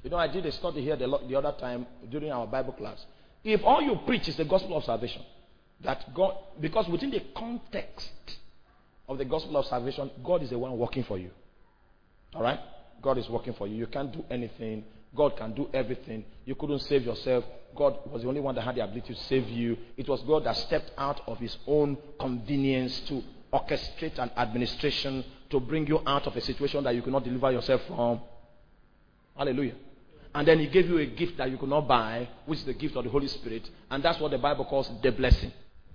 I did a study here the other time during our Bible class. If all you preach is the gospel of salvation, that God, because within the context of the gospel of salvation, God is the one working for you. All right? God is working for you. You can't do anything. God can do everything. You couldn't save yourself. God was the only one that had the ability to save you. It was God that stepped out of his own convenience to orchestrate an administration to bring you out of a situation that you could not deliver yourself from. Hallelujah. And then he gave you a gift that you could not buy, which is the gift of the Holy Spirit. And that's what the Bible calls the blessing.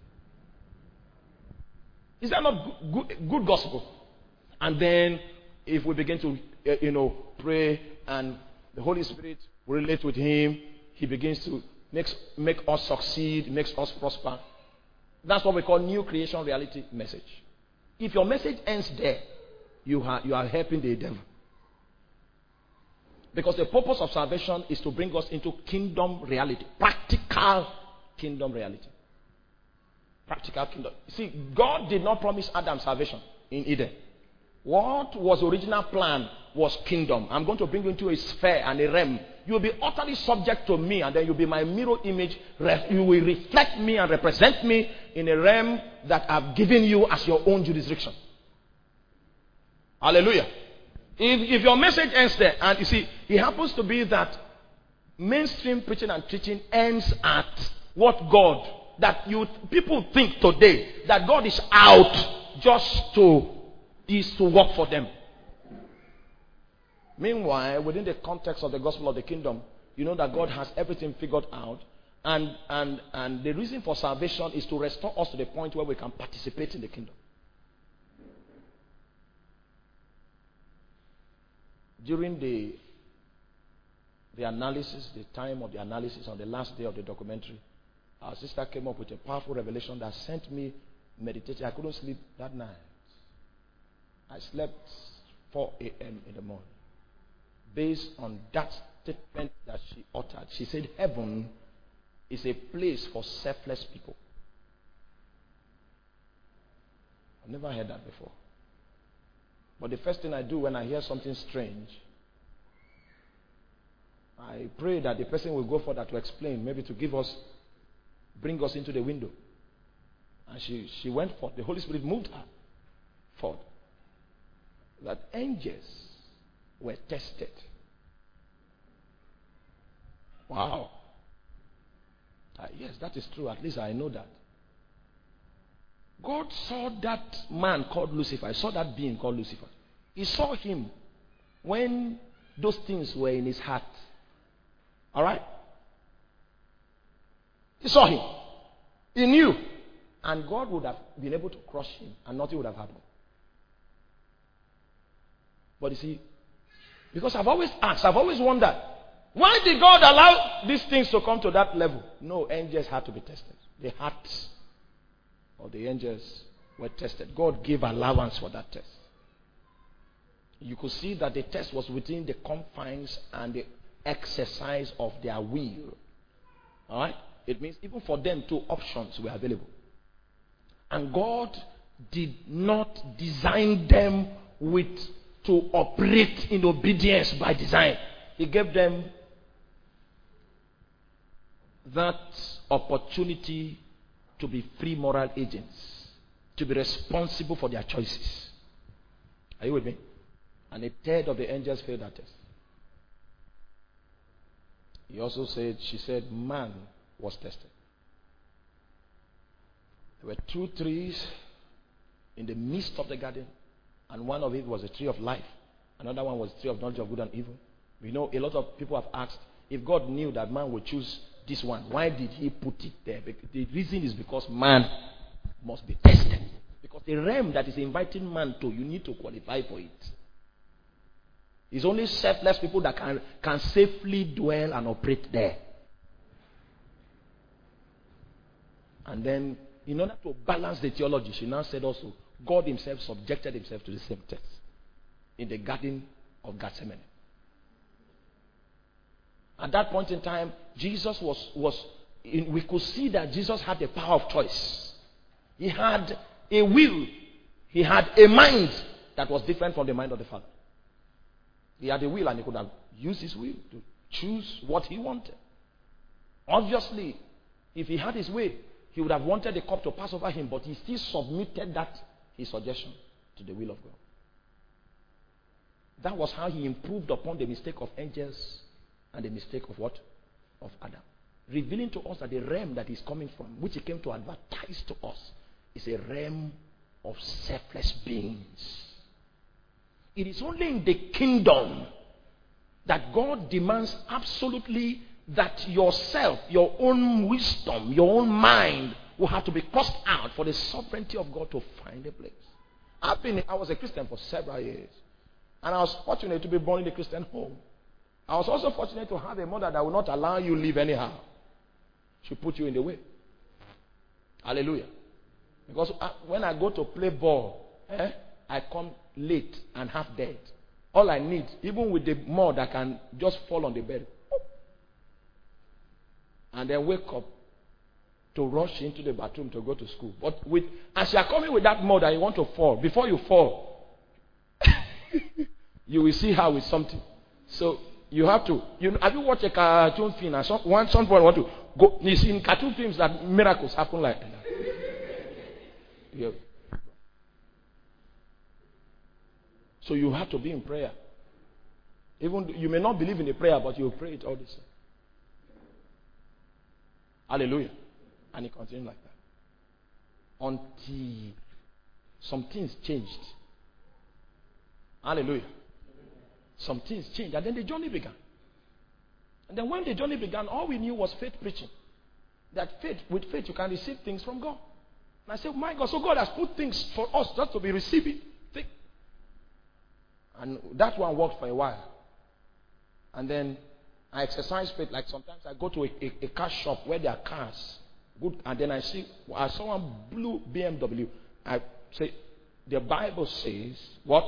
Is that not good gospel? And then if we begin to, pray and the Holy Spirit relate with him, he begins to make us succeed, makes us prosper. That's what we call new creation reality message. If your message ends there, you are helping the devil. Because the purpose of salvation is to bring us into kingdom reality. Practical kingdom reality. Practical kingdom. See, God did not promise Adam salvation in Eden. What was the original plan was kingdom. I'm going to bring you into a sphere and a realm. You'll be utterly subject to me, and then you'll be my mirror image. You will reflect me and represent me in a realm that I've given you as your own jurisdiction. Hallelujah. If your message ends there, and you see, it happens to be that mainstream preaching and teaching ends at what God, people think today that God is out just to work for them. Meanwhile, within the context of the gospel of the kingdom, you know that God has everything figured out, and the reason for salvation is to restore us to the point where we can participate in the kingdom. During the analysis, the time of the analysis on the last day of the documentary, our sister came up with a powerful revelation that sent me meditating. I couldn't sleep that night. I slept 4 a.m. in the morning. Based on that statement that she uttered, she said, heaven is a place for selfless people. I've never heard that before. But the first thing I do when I hear something strange, I pray that the person will go further to explain, maybe to bring us into the window. And she went forth. The Holy Spirit moved her forth. That angels were tested. Wow. Yes, that is true. At least I know that. God saw that man called Lucifer. He saw that being called Lucifer. He saw him when those things were in his heart. Alright? He saw him. He knew. And God would have been able to crush him and nothing would have happened. But you see, because I've always wondered, why did God allow these things to come to that level? No, angels had to be tested. The hearts of the angels were tested. God gave allowance for that test. You could see that the test was within the confines and the exercise of their will. Alright? It means even for them, 2 options were available. And God did not design them to operate in obedience by design. He gave them that opportunity to be free moral agents, to be responsible for their choices. Are you with me? And 1/3 of the angels failed that test. She said, man was tested. There were 2 trees in the midst of the garden, and one of it was a tree of life. Another one was a tree of knowledge of good and evil. We know a lot of people have asked, if God knew that man would choose this one, why did he put it there? The reason is because man must be tested. Because the realm that is inviting man to, you need to qualify for it. It's only selfless people that can safely dwell and operate there. And then, in order to balance the theology, she now said also, God himself subjected himself to the same test in the garden of Gethsemane. At that point in time, Jesus we could see that Jesus had the power of choice. He had a will. He had a mind that was different from the mind of the Father. He had a will and he could have used his will choose what he wanted. Obviously, if he had his way, he would have wanted the cup to pass over him, but he still submitted that, his suggestion, to the will of God. That was how he improved upon the mistake of angels and the mistake of what? Of Adam. Revealing to us that the realm that he's coming from, which he came to advertise to us, is a realm of selfless beings. It is only in the kingdom that God demands absolutely that yourself, your own wisdom, your own mind will have to be crossed out for the sovereignty of God to find a place. I was a Christian for several years. And I was fortunate to be born in a Christian home. I was also fortunate to have a mother that will not allow you to live anyhow. She put you in the way. Hallelujah. Because when I go to play ball, I come late and half dead. All I need, even with the mud, I can just fall on the bed. And then wake up to rush into the bathroom to go to school. But as you are coming with that mud and you want to fall, before you fall, you will see how it's something. So you have to. Have you watched a cartoon film? And someone want to go. You see in cartoon films that miracles happen like that. Yeah. So you have to be in prayer. Even you may not believe in the prayer, but you pray it all the same. Hallelujah. And it continued like that. Until some things changed. Hallelujah. Some things changed. And then the journey began. And then when the journey began, all we knew was faith preaching. That with faith you can receive things from God. And I said, my God, so God has put things for us just to be receiving. And that one worked for a while. And then I exercise faith. Like sometimes I go to a car shop where there are cars. Good, and then I saw one blue BMW. I say, the Bible says, what?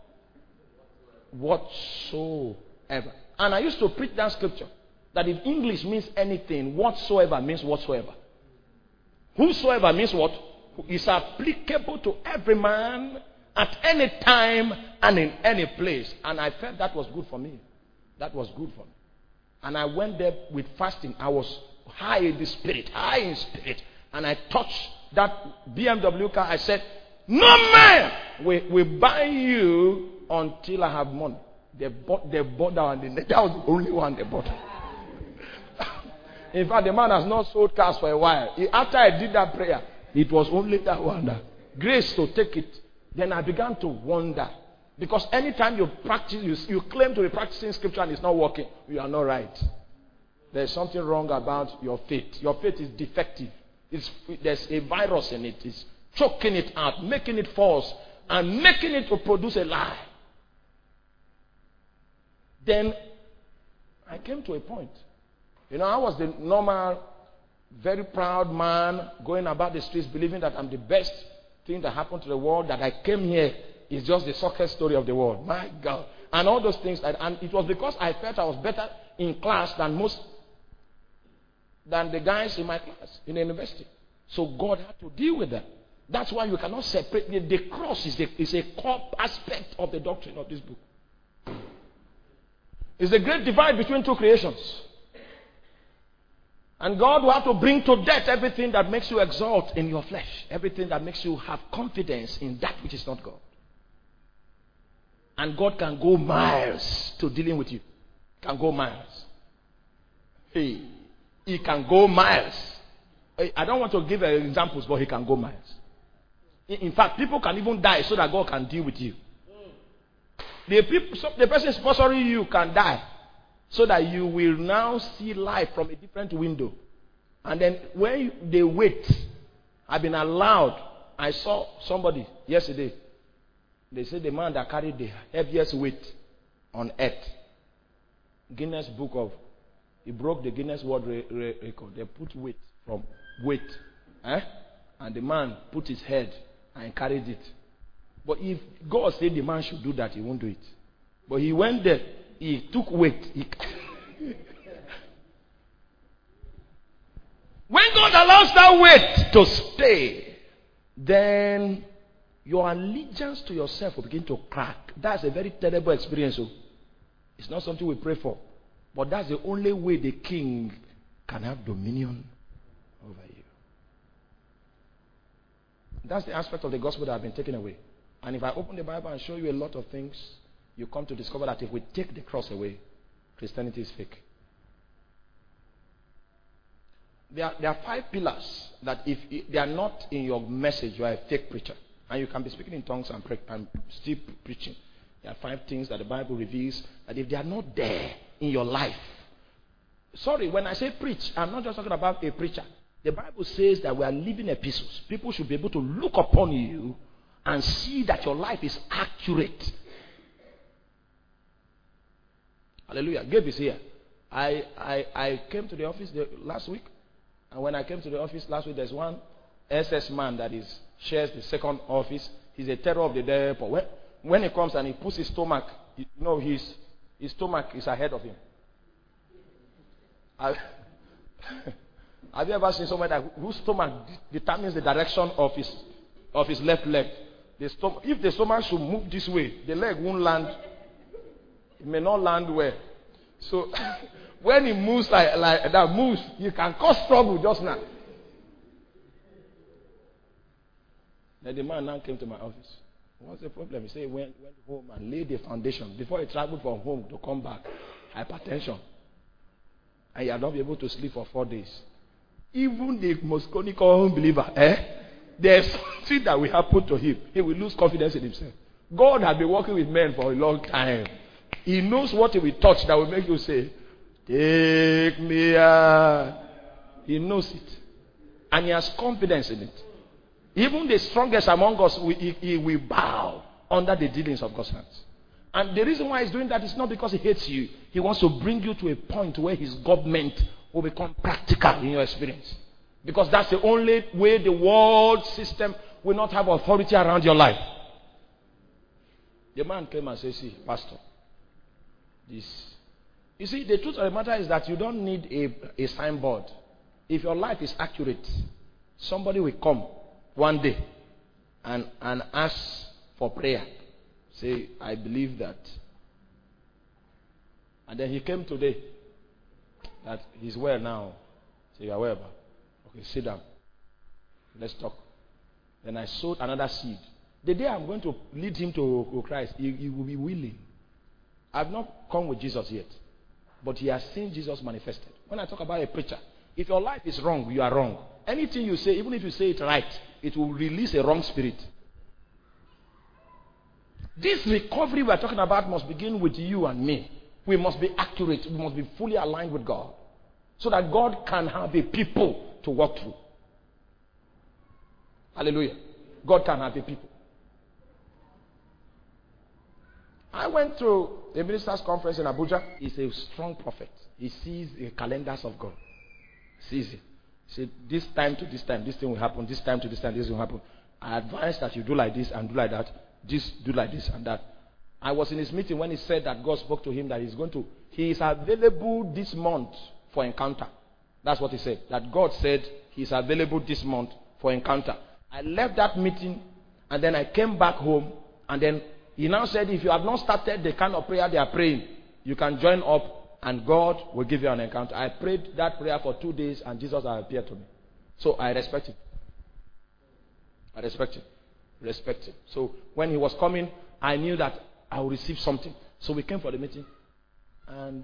Whatsoever. And I used to preach that scripture. That if English means anything, whatsoever means whatsoever. Whosoever means what? Is applicable to every man at any time and in any place. And I felt that was good for me. That was good for me. And I went there with fasting. I was high in spirit. And I touched that BMW car. I said, no man will buy you until I have money. They bought that one. That was the only one they bought. In fact, the man has not sold cars for a while. After I did that prayer, it was only that one. Grace to take it. Then I began to wonder. Because anytime you practice, you claim to be practicing scripture and it's not working, you are not right. There's something wrong about your faith. Your faith is defective. There's a virus in it. It's choking it out, making it false, and making it to produce a lie. Then I came to a point. I was the normal, very proud man going about the streets believing that I'm the best thing that happened to the world, that I came here is just the success story of the world. My God. And all those things. And it was because I felt I was better in class than the guys in my class in the university. So God had to deal with that. That's why you cannot separate. The cross is a core aspect of the doctrine of this book. It's the great divide between two creations. And God will have to bring to death everything that makes you exalt in your flesh. Everything that makes you have confidence in that which is not God. And God can go miles to dealing with you. Can go miles. He can go miles. I don't want to give examples, but he can go miles. In fact, people can even die so that God can deal with you. The person sponsoring you can die so that you will now see life from a different window. And then when they wait, I've been allowed. I saw somebody yesterday. They said the man that carried the heaviest weight on earth. Guinness Book of... He broke the Guinness World Record. They put weight from weight. And the man put his head and carried it. But if God said the man should do that, he won't do it. But he went there. He took weight. When God allows that weight to stay, then your allegiance to yourself will begin to crack. That's a very terrible experience. It's not something we pray for. But that's the only way the king can have dominion over you. That's the aspect of the gospel that has been taken away. And if I open the Bible and show you a lot of things, you come to discover that if we take the cross away, Christianity is fake. There are 5 pillars that if they are not in your message, you are a fake preacher. And you can be speaking in tongues and still preaching. There are 5 things that the Bible reveals that if they are not there in your life. Sorry, when I say preach, I'm not just talking about a preacher. The Bible says that we are living epistles. People should be able to look upon you and see that your life is accurate. Hallelujah. Gabe is here. I came to the office last week. And when I came to the office last week, there's one SS man that shares the second office. He's a terror of the airport. When he comes and he puts his stomach, his stomach is ahead of him. Have you ever seen somebody whose stomach determines the direction of his left leg? If the stomach should move this way, the leg won't land. It may not land well. So when he moves like that, you can cause trouble just now. Then the man now came to my office. What's the problem? He said he went home and laid the foundation. Before he traveled from home to come back, hypertension. And he had not been able to sleep for 4 days. Even the most conical unbeliever, there's something that will happen to him. He will lose confidence in himself. God has been working with men for a long time. He knows what he will touch that will make you say, take me out. He knows it. And he has confidence in it. Even the strongest among us, he will bow under the dealings of God's hands. And the reason why he's doing that is not because he hates you. He wants to bring you to a point where his government will become practical in your experience. Because that's the only way the world system will not have authority around your life. The man came and said, see, Pastor, this. You see, the truth of the matter is that you don't need a signboard. If your life is accurate, somebody will come one day and ask for prayer. Say, I believe that. And then he came today. That he's well now. Say, you are well. Okay, sit down. Let's talk. Then I sowed another seed. The day I'm going to lead him to Christ, he will be willing. I've not come with Jesus yet. But he has seen Jesus manifested. When I talk about a preacher, if your life is wrong, you are wrong. Anything you say, even if you say it right, it will release a wrong spirit. This recovery we are talking about must begin with you and me. We must be accurate. We must be fully aligned with God. So that God can have a people to walk through. Hallelujah. God can have a people. I went to a ministers' conference in Abuja. He's a strong prophet. He sees the calendars of God. He sees it. He said, this time to this time, this thing will happen. This time to this time, this will happen. I advise that you do like this and do like that. Just do like this and that. I was in his meeting when he said that God spoke to him that he is available this month for encounter. That's what he said. That God said he is available this month for encounter. I left that meeting and then I came back home and then he now said if you have not started the kind of prayer they are praying, you can join up and God will give you an encounter. I prayed that prayer for 2 days and Jesus appeared to me. So I respect him. I respect him. Respect him. So when he was coming, I knew that I would receive something. So we came for the meeting. And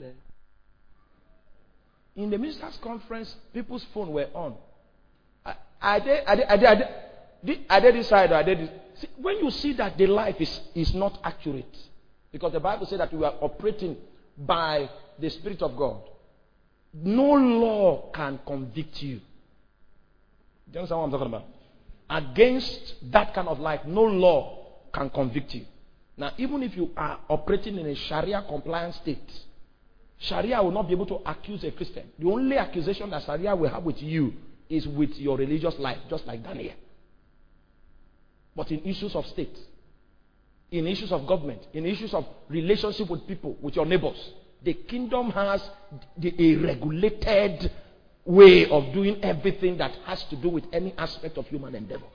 in the ministers' conference, people's phone were on. I did this side or I did this. See, when you see that the life is not accurate, because the Bible says that we are operating by the Spirit of God, no law can convict you. Do you understand what I'm talking about? Against that kind of life, no law can convict you. Now, even if you are operating in a Sharia compliant state, Sharia will not be able to accuse a Christian. The only accusation that Sharia will have with you is with your religious life, just like Daniel. But in issues of state, in issues of government, in issues of relationship with people, with your neighbors, the kingdom has a regulated way of doing everything that has to do with any aspect of human endeavor.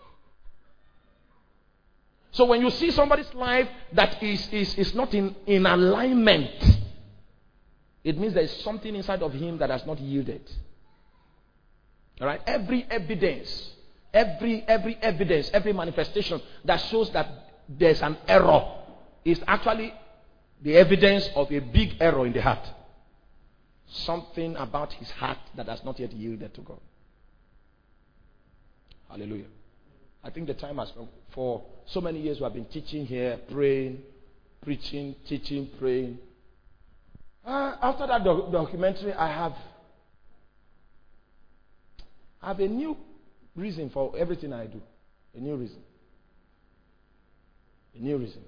So when you see somebody's life that is not in alignment, it means there is something inside of him that has not yielded. All right? Every evidence, every manifestation that shows that there's an error is actually the evidence of a big error in the heart. Something about his heart that has not yet yielded to God. Hallelujah. I think the time has come. For so many years we have been teaching here, praying, preaching, teaching, praying. After that documentary, I have a new reason for everything I do. A new reason. A new reason.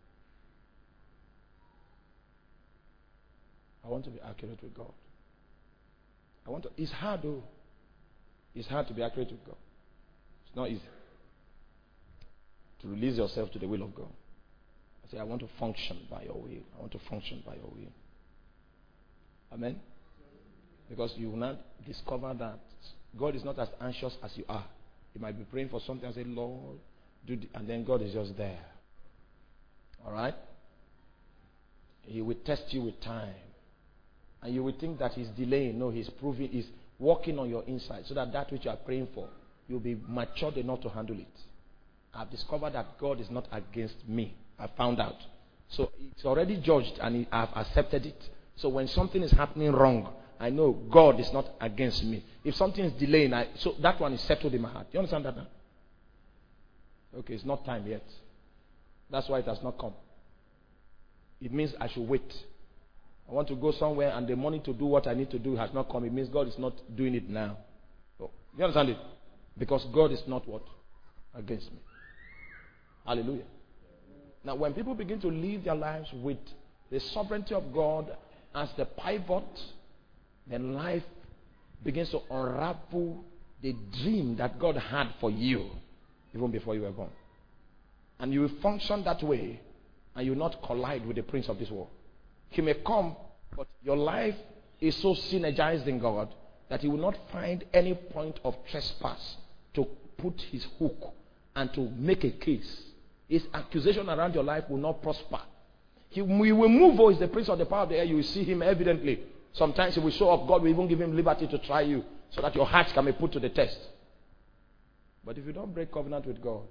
I want to be accurate with God. It's hard though. It's hard to be accurate with God. It's not easy to release yourself to the will of God. I say, I want to function by your will. I want to function by your will. Amen? Because you will not discover that God is not as anxious as you are. You might be praying for something and say, Lord, and then God is just there. Alright? He will test you with time. And you will think that he's delaying. No, he's working on your inside so that which you are praying for, you'll be matured enough to handle it. I've discovered that God is not against me. I found out. So it's already judged and I've accepted it. So when something is happening wrong, I know God is not against me. If something is delaying, so that one is settled in my heart. You understand that now? Okay, it's not time yet. That's why it has not come. It means I should wait. I want to go somewhere and the money to do what I need to do has not come. It means God is not doing it now. So, you understand it? Because God is not what? Against me. Hallelujah. Now, when people begin to live their lives with the sovereignty of God as the pivot, then life begins to unravel the dream that God had for you even before you were born. And you will function that way and you will not collide with the prince of this world. He may come, but your life is so synergized in God that he will not find any point of trespass to put his hook and to make a case. His accusation around your life will not prosper. He will move, is the prince of the power of the air. You will see him evidently. Sometimes he will show up. God will even give him liberty to try you so that your heart can be put to the test. But if you don't break covenant with God,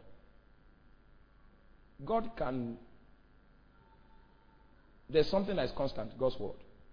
God can... There's something that is constant, God's word.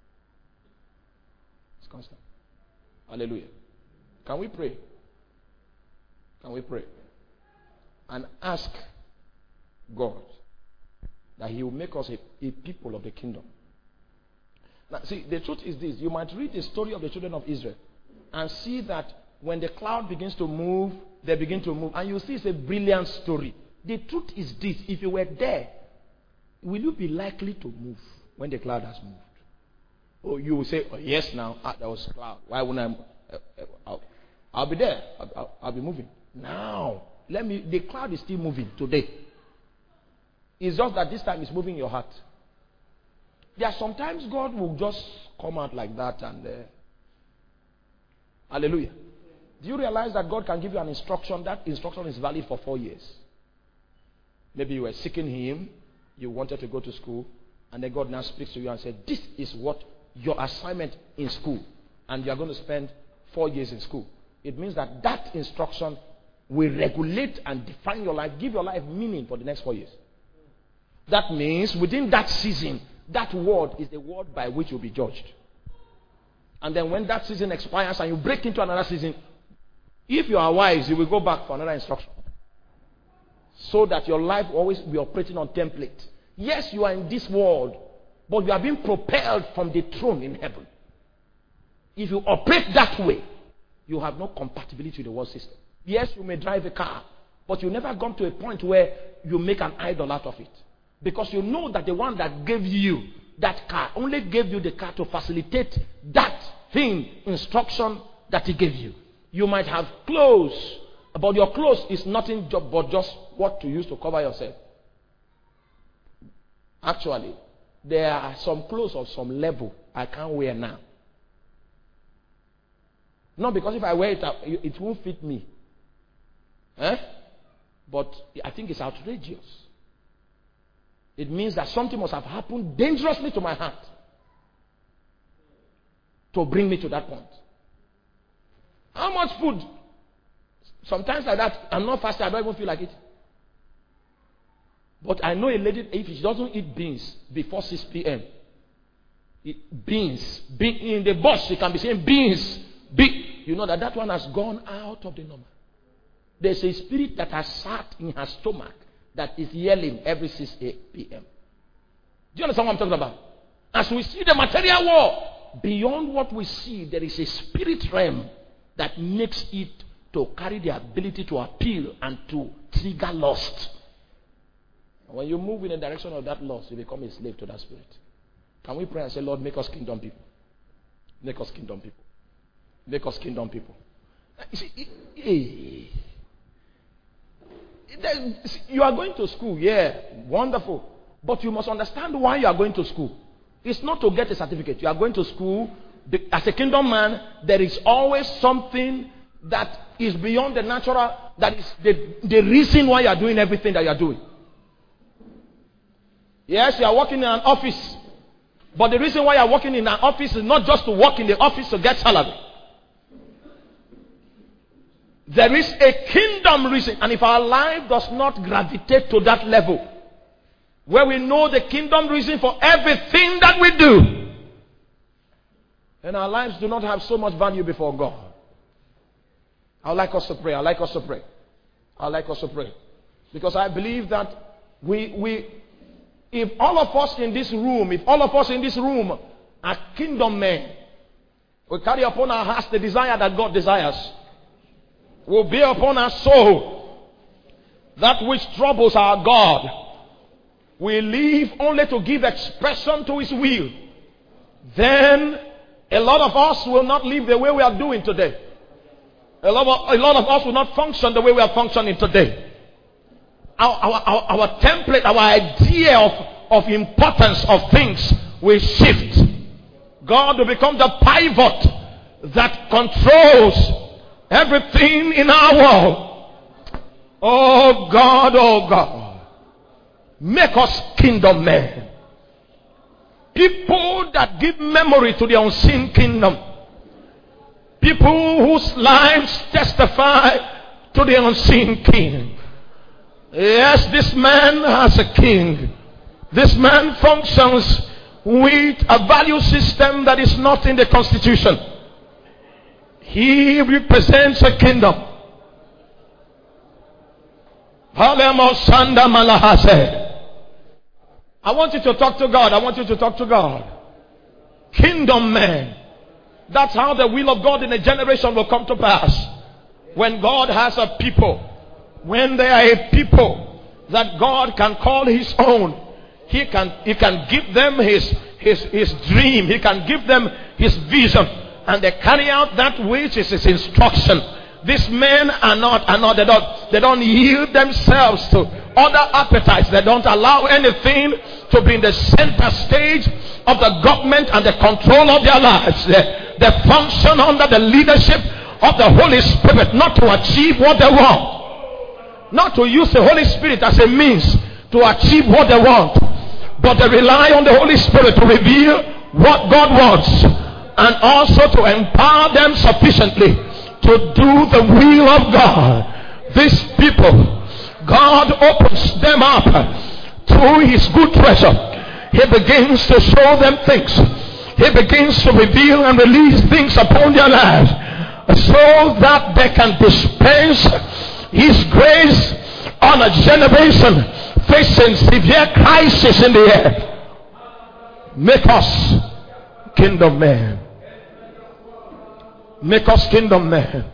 It's constant. Hallelujah. Can we pray? Can we pray? And ask God that he will make us a people of the kingdom. Now, see, the truth is this. You might read the story of the children of Israel and see that when the cloud begins to move, they begin to move. And you see it's a brilliant story. The truth is this. If you were there, will you be likely to move when the cloud has moved? Or you will say, oh, yes, now, there was a cloud. Why wouldn't I'll be there. I'll be moving. Now, the cloud is still moving today. It's just that this time it's moving your heart. There are sometimes God will just come out like that and hallelujah. Do you realize that God can give you an instruction? That instruction is valid for 4 years. Maybe you were seeking him, you wanted to go to school, and then God now speaks to you and says, this is what your assignment in school, and you are going to spend 4 years in school. It means that that instruction will regulate and define your life, give your life meaning for the next 4 years. That means within that season, that word is the word by which you'll be judged. And then when that season expires and you break into another season, if you are wise, you will go back for another instruction. So that your life will always be operating on template. Yes, you are in this world, but you are being propelled from the throne in heaven. If you operate that way, you have no compatibility with the world system. Yes, you may drive a car, but you never come to a point where you make an idol out of it. Because you know that the one that gave you that car only gave you the car to facilitate that thing, instruction that he gave you. You might have clothes, but your clothes is nothing but just what to use to cover yourself. Actually, there are some clothes of some level I can't wear now. Not because if I wear it, it won't fit me. But I think it's outrageous. It means that something must have happened dangerously to my heart. to bring me to that point. How much food? Sometimes like that, I'm not fasting, I don't even feel like it. But I know a lady, if she doesn't eat beans before 6 p.m., beans, in the bus, she can be saying beans, you know that one has gone out of the normal. There's a spirit that has sat in her stomach that is yelling every 6 p.m. Do you understand what I'm talking about? As we see the material world, beyond what we see, there is a spirit realm that makes it to carry the ability to appeal and to trigger lust. When you move in the direction of that lust, you become a slave to that spirit. Can we pray and say, Lord, make us kingdom people? Make us kingdom people. Make us kingdom people. You see, you are going to school, yeah, wonderful. But you must understand why you are going to school. It's not to get a certificate. You are going to school. As a kingdom man, there is always something that is beyond the natural, that is the reason why you are doing everything that you are doing. Yes, you are working in an office. But the reason why you are working in an office is not just to work in the office to get salary. There is a kingdom reason. And if our life does not gravitate to that level, where we know the kingdom reason for everything that we do, then our lives do not have so much value before God. I would like us to pray. I would like us to pray. I would like us to pray. Because I believe that if all of us in this room are kingdom men, we carry upon our hearts the desire that God desires. Will be upon our soul that which troubles our God. We live only to give expression to His will. Then a lot of us will not live the way we are doing today. A lot of us will not function the way we are functioning today. Our template, our idea of importance of things will shift. God will become the pivot that controls everything in our world. Oh God, make us kingdom men. People that give memory to the unseen kingdom. People whose lives testify to the unseen king. Yes, this man has a king. This man functions with a value system that is not in the constitution. He represents a kingdom. I want you to talk to God. I want you to talk to God. Kingdom man. That's how the will of God in a generation will come to pass. When God has a people, when they are a people that God can call His own, He can give them His dream. He can give them His vision. And they carry out that which is His instruction. These men they don't yield themselves to other appetites. They don't allow anything to be in the center stage of the government and the control of their lives. They function under the leadership of the Holy Spirit, not to achieve what they want. Not to use the Holy Spirit as a means to achieve what they want. But they rely on the Holy Spirit to reveal what God wants. And also to empower them sufficiently to do the will of God. These people, God opens them up through His good treasure. He begins to show them things. He begins to reveal and release things upon their lives, so that they can dispense His grace on a generation facing severe crisis in the earth. Make us kingdom men. Make us kingdom men.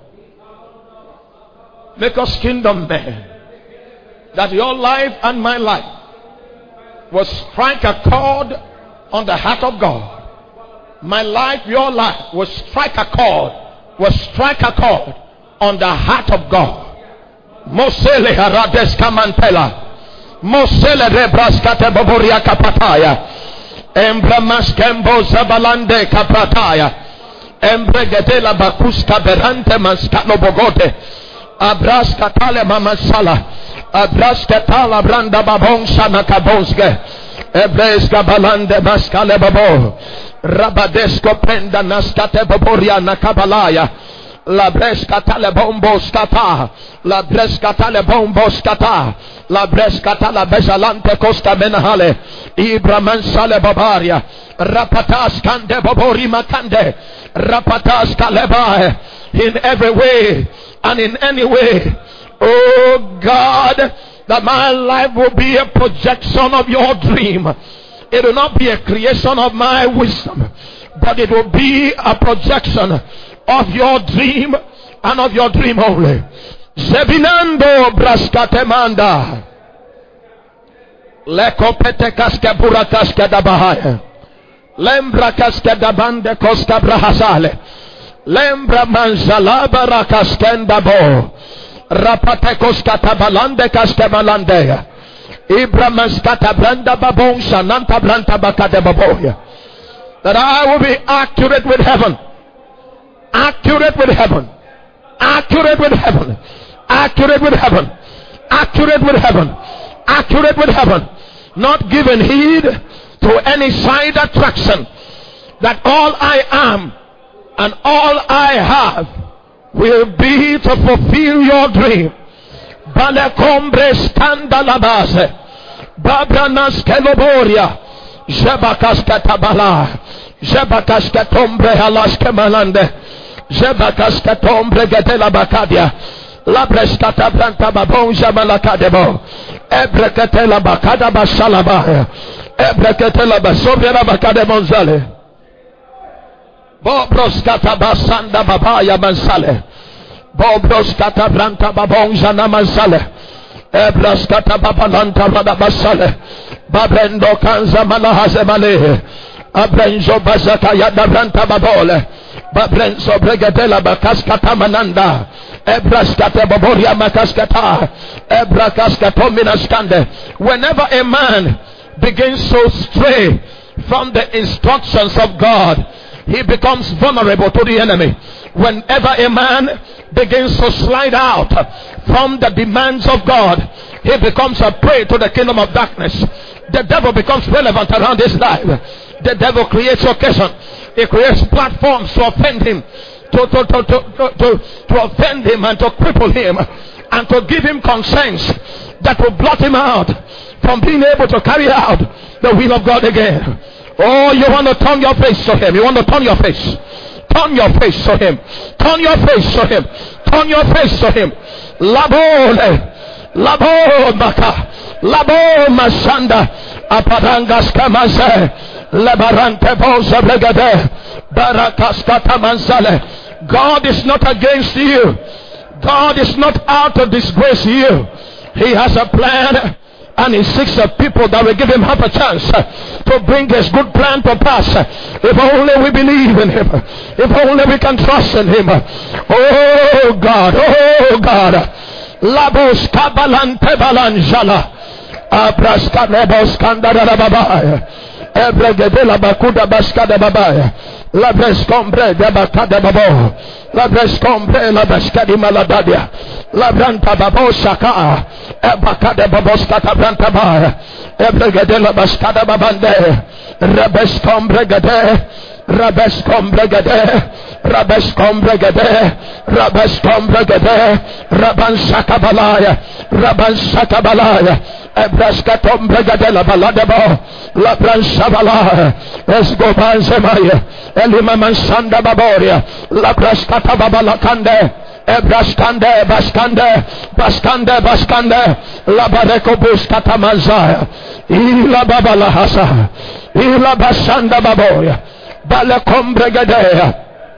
Make us kingdom men. That your life and my life will strike a chord on the heart of God. My life, your life will strike a chord. Will strike a chord on the heart of God. Mosele harades kamantela. Mosele rebraskate baboria kapataya. Embramas kembo zabalande kapataya. Embregetela bakuska berante maskano bogote. Abraska tale mamasala. Abraska tala branda babonsa nakabonske. Ebreska balande maskale babo. Rabadesko penda naskate boboria nakabalaya. La brescata le bombo scata, la brescata le bombo scata, la brescata la besalante costa menahale, Ibraman sale babaria, rapatas kande bobori makande, rapatas kalebae, in every way and in any way. Oh God, that my life will be a projection of your dream. It will not be a creation of my wisdom, but it will be a projection of your dream and of your dream only. Zebinando braskatemanda. Lekopete kaske burakaske dabahaya. Lembra kaske dabande koska brahasale. Lembra manzalaba rakaskenda bo. Rapate koska tabalande kaske malandeya. Ibra maskata branda babon shananta branta bakade baboya. That I will be accurate with heaven. Accurate with heaven. Accurate with heaven. Accurate with heaven. Accurate with heaven. Accurate with heaven. Not giving heed to any side attraction. That all I am and all I have will be to fulfill your dream. Balekombre skandalabase. Babranas keloboria. Jebakaskatabala. Jebakaskatombre halaske Jebakaskatombre gedela bakadia. Labreskata branta babonja malakadebo. Ebreketela bakada basalaba. Ebreketela basobra bakadebonzale. Bobroskata basanda babaya mansale. Bobroskata branta babonja namansale. Ebraskata babalanta rada basale. Babrendo kanza malahaze male. Abrenzo bazaka yada branta babole. Babrenzo bregadela bakaskata mananda. Ebraskata baboria makaskata. Ebrakaskata minaskande. Whenever a man begins to stray from the instructions of God, he becomes vulnerable to the enemy. Whenever a man begins to slide out from the demands of God, he becomes a prey to the kingdom of darkness. The devil becomes relevant around his life. The devil creates occasion. He creates platforms to offend him, to offend him and to cripple him, and to give him conscience that will blot him out from being able to carry out the will of God again. Oh, you want to turn your face to him. You want to turn your face. Turn your face to him. Turn your face to him. Turn your face to him. Labole. Labo maka. Labo masanda. Aparangas kamase. Lebarante bosa bregade. Barakas katamansale. God is not against you. God is not out to disgrace you. He has a plan. And he seeks a people that will give him half a chance to bring his good plan to pass. If only we believe in him. If only we can trust in him. Oh God. Oh God. Labos kabalante balanjala. Abraska lebos kandara babaya. Ebregedela bakuda baskada babaya. Labres combre de bakada babo. Labres combre la baskadi maladadia. Labranta babo shaka. Ebakade babos kata branta ba. Ebregedela baskada babande. Rabes combre gade. Rabes combre gade. Rabes combre gade. Rabes combre gade. Raban shakabalaya. Raban shakabalaya. Ebraskatom bregadela baladebo. Labran shabalaya. Esgoban semaya. Elima mansanda baboria. Labraskata babalakande. Ebraskande baskande. Baskande baskande. Labareko buskata manzaya. Ila babalahasa. Ila basanda baboria. Balekom bregadea.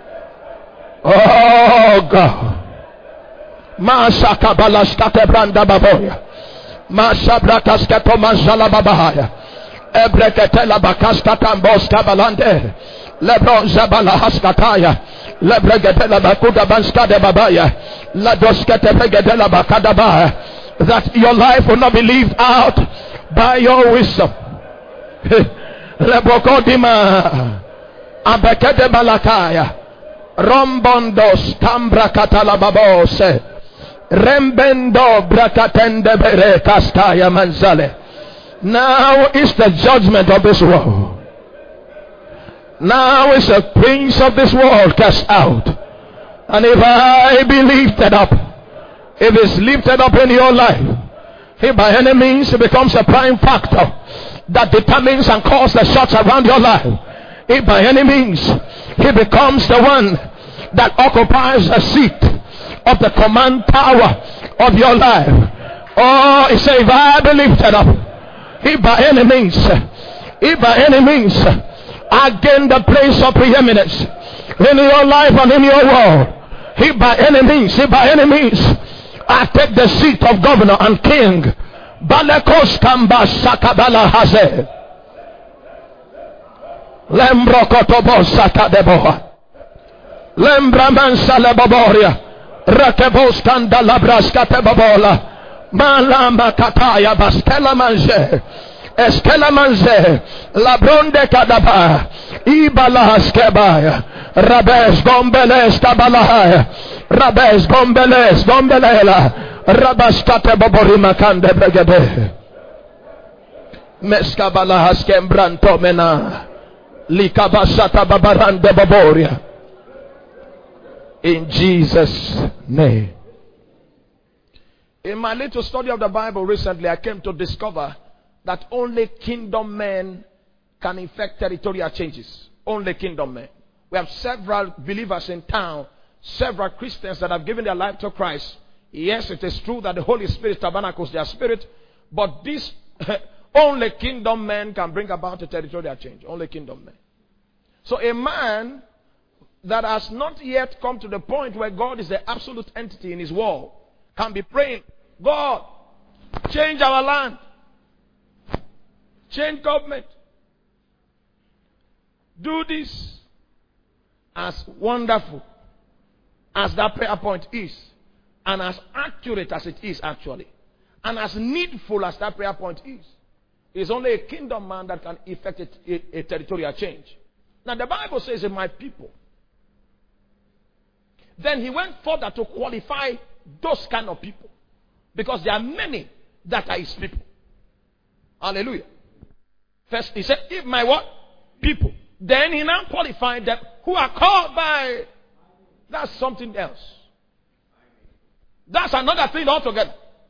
Oh God. Masaka balaskate branda baboria. Masabra kaskato manjala babaya. Ebreketela bakaskata mboska balande. Lebron zabala haskataya. Lebreketela bakuda banskade babaya. Ladoskete bregedela bakadaba. That your life will not be lived out by your wisdom. Lebokodima. Abekede balakaya. Rombondos tambra katala babose. Rembendo brakatende bere kastaya manzale. Now is the judgment of this world. Now is the prince of this world cast out. And if I be lifted up, if it's lifted up in your life, if by any means it becomes a prime factor that determines and calls the shots around your life, if by any means he becomes the one that occupies a seat of the command tower of your life, oh, he said, if I be lifted up, if by any means I gain the place of preeminence in your life and in your world, if by any means I take the seat of governor and king, Balekos Kamba Sakabala Haze Lembro Kotobo Sakadeboha Lembra Mansala Baboria Rakebos Kanda Labraska Tebobola Malamba Kataya Baskela Manje Eskela Manje Labronde Kadaba Ibala Skebaya Rabes Gombeles Kabalahaya Rabes Gombeles Gombelela Rabaskate Bobori Makande Brigade Meskabala Haskembranto Mena Likabasata Babarande Boboria. In Jesus' name. In my little study of the Bible recently, I came to discover that only kingdom men can effect territorial changes. Only kingdom men. We have several believers in town, several Christians that have given their life to Christ. Yes, it is true that the Holy Spirit tabernacles their spirit, but this only kingdom men can bring about a territorial change. Only kingdom men. So a man that has not yet come to the point where God is the absolute entity in his world can be praying, God, change our land, change government, do this. As wonderful as that prayer point is, and as accurate as it is actually, and as needful as that prayer point is, it's only a kingdom man that can effect a territorial change. Now the Bible says, in my people. Then he went further to qualify those kind of people, because there are many that are his people. Hallelujah. First he said, if my what? People. Then he now qualified them who are called by. That's something else. That's another thing altogether.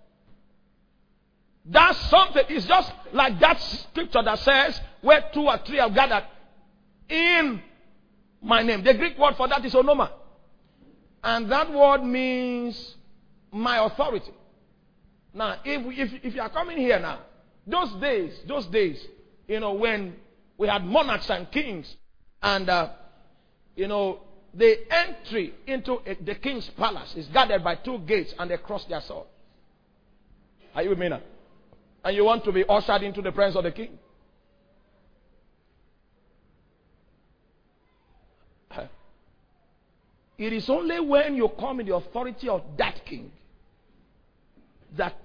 That's something. It's just like that scripture that says, where 2 or 3 are gathered in my name. The Greek word for that is onoma. And that word means my authority. Now, if you are coming here now, those days, you know, when we had monarchs and kings, and the entry into the king's palace is guarded by 2 gates, and they cross their sword. Are you with me now? And you want to be ushered into the presence of the king? It is only when you come in the authority of that king that,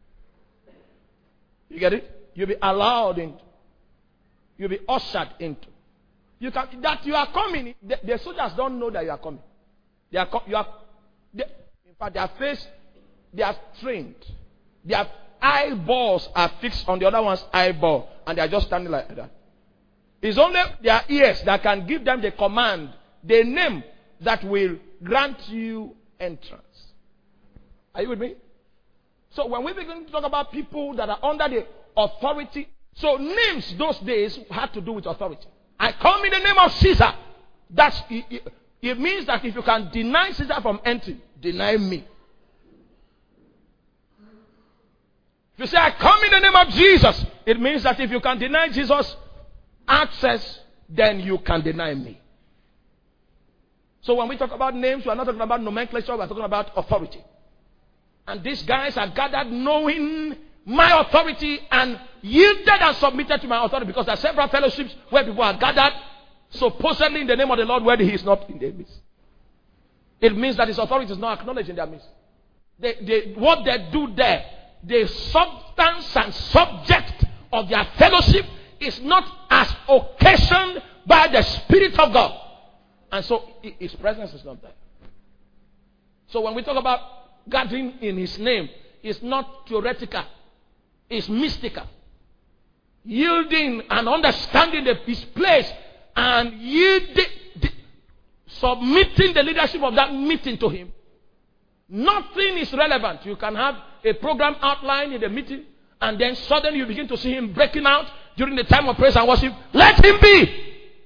you get it? You'll be allowed into. You'll be ushered into. You are coming. The soldiers don't know that you are coming. In fact, their face, they are trained. Their eyeballs are fixed on the other one's eyeball, and they are just standing like that. It's only their ears that can give them the command, the name that will grant you entrance. Are you with me? So when we begin to talk about people that are under the authority, so names those days had to do with authority. I come in the name of Caesar. It means that if you can deny Caesar from entering, deny me. If you say, I come in the name of Jesus, it means that if you can deny Jesus access, then you can deny me. So when we talk about names, we are not talking about nomenclature, we are talking about authority. And these guys are gathered knowing my authority and yielded and submitted to my authority, because there are several fellowships where people are gathered supposedly in the name of the Lord where he is not in their midst. It means that his authority is not acknowledged in their midst. What they do there, the substance and subject of their fellowship is not as occasioned by the Spirit of God. And so his presence is not there. So when we talk about gathering in his name, it's not theoretical. It's mystical. Yielding and understanding his place and submitting the leadership of that meeting to him, nothing is relevant. You can have a program outline in the meeting, and then suddenly you begin to see him breaking out during the time of praise and worship. Let him be.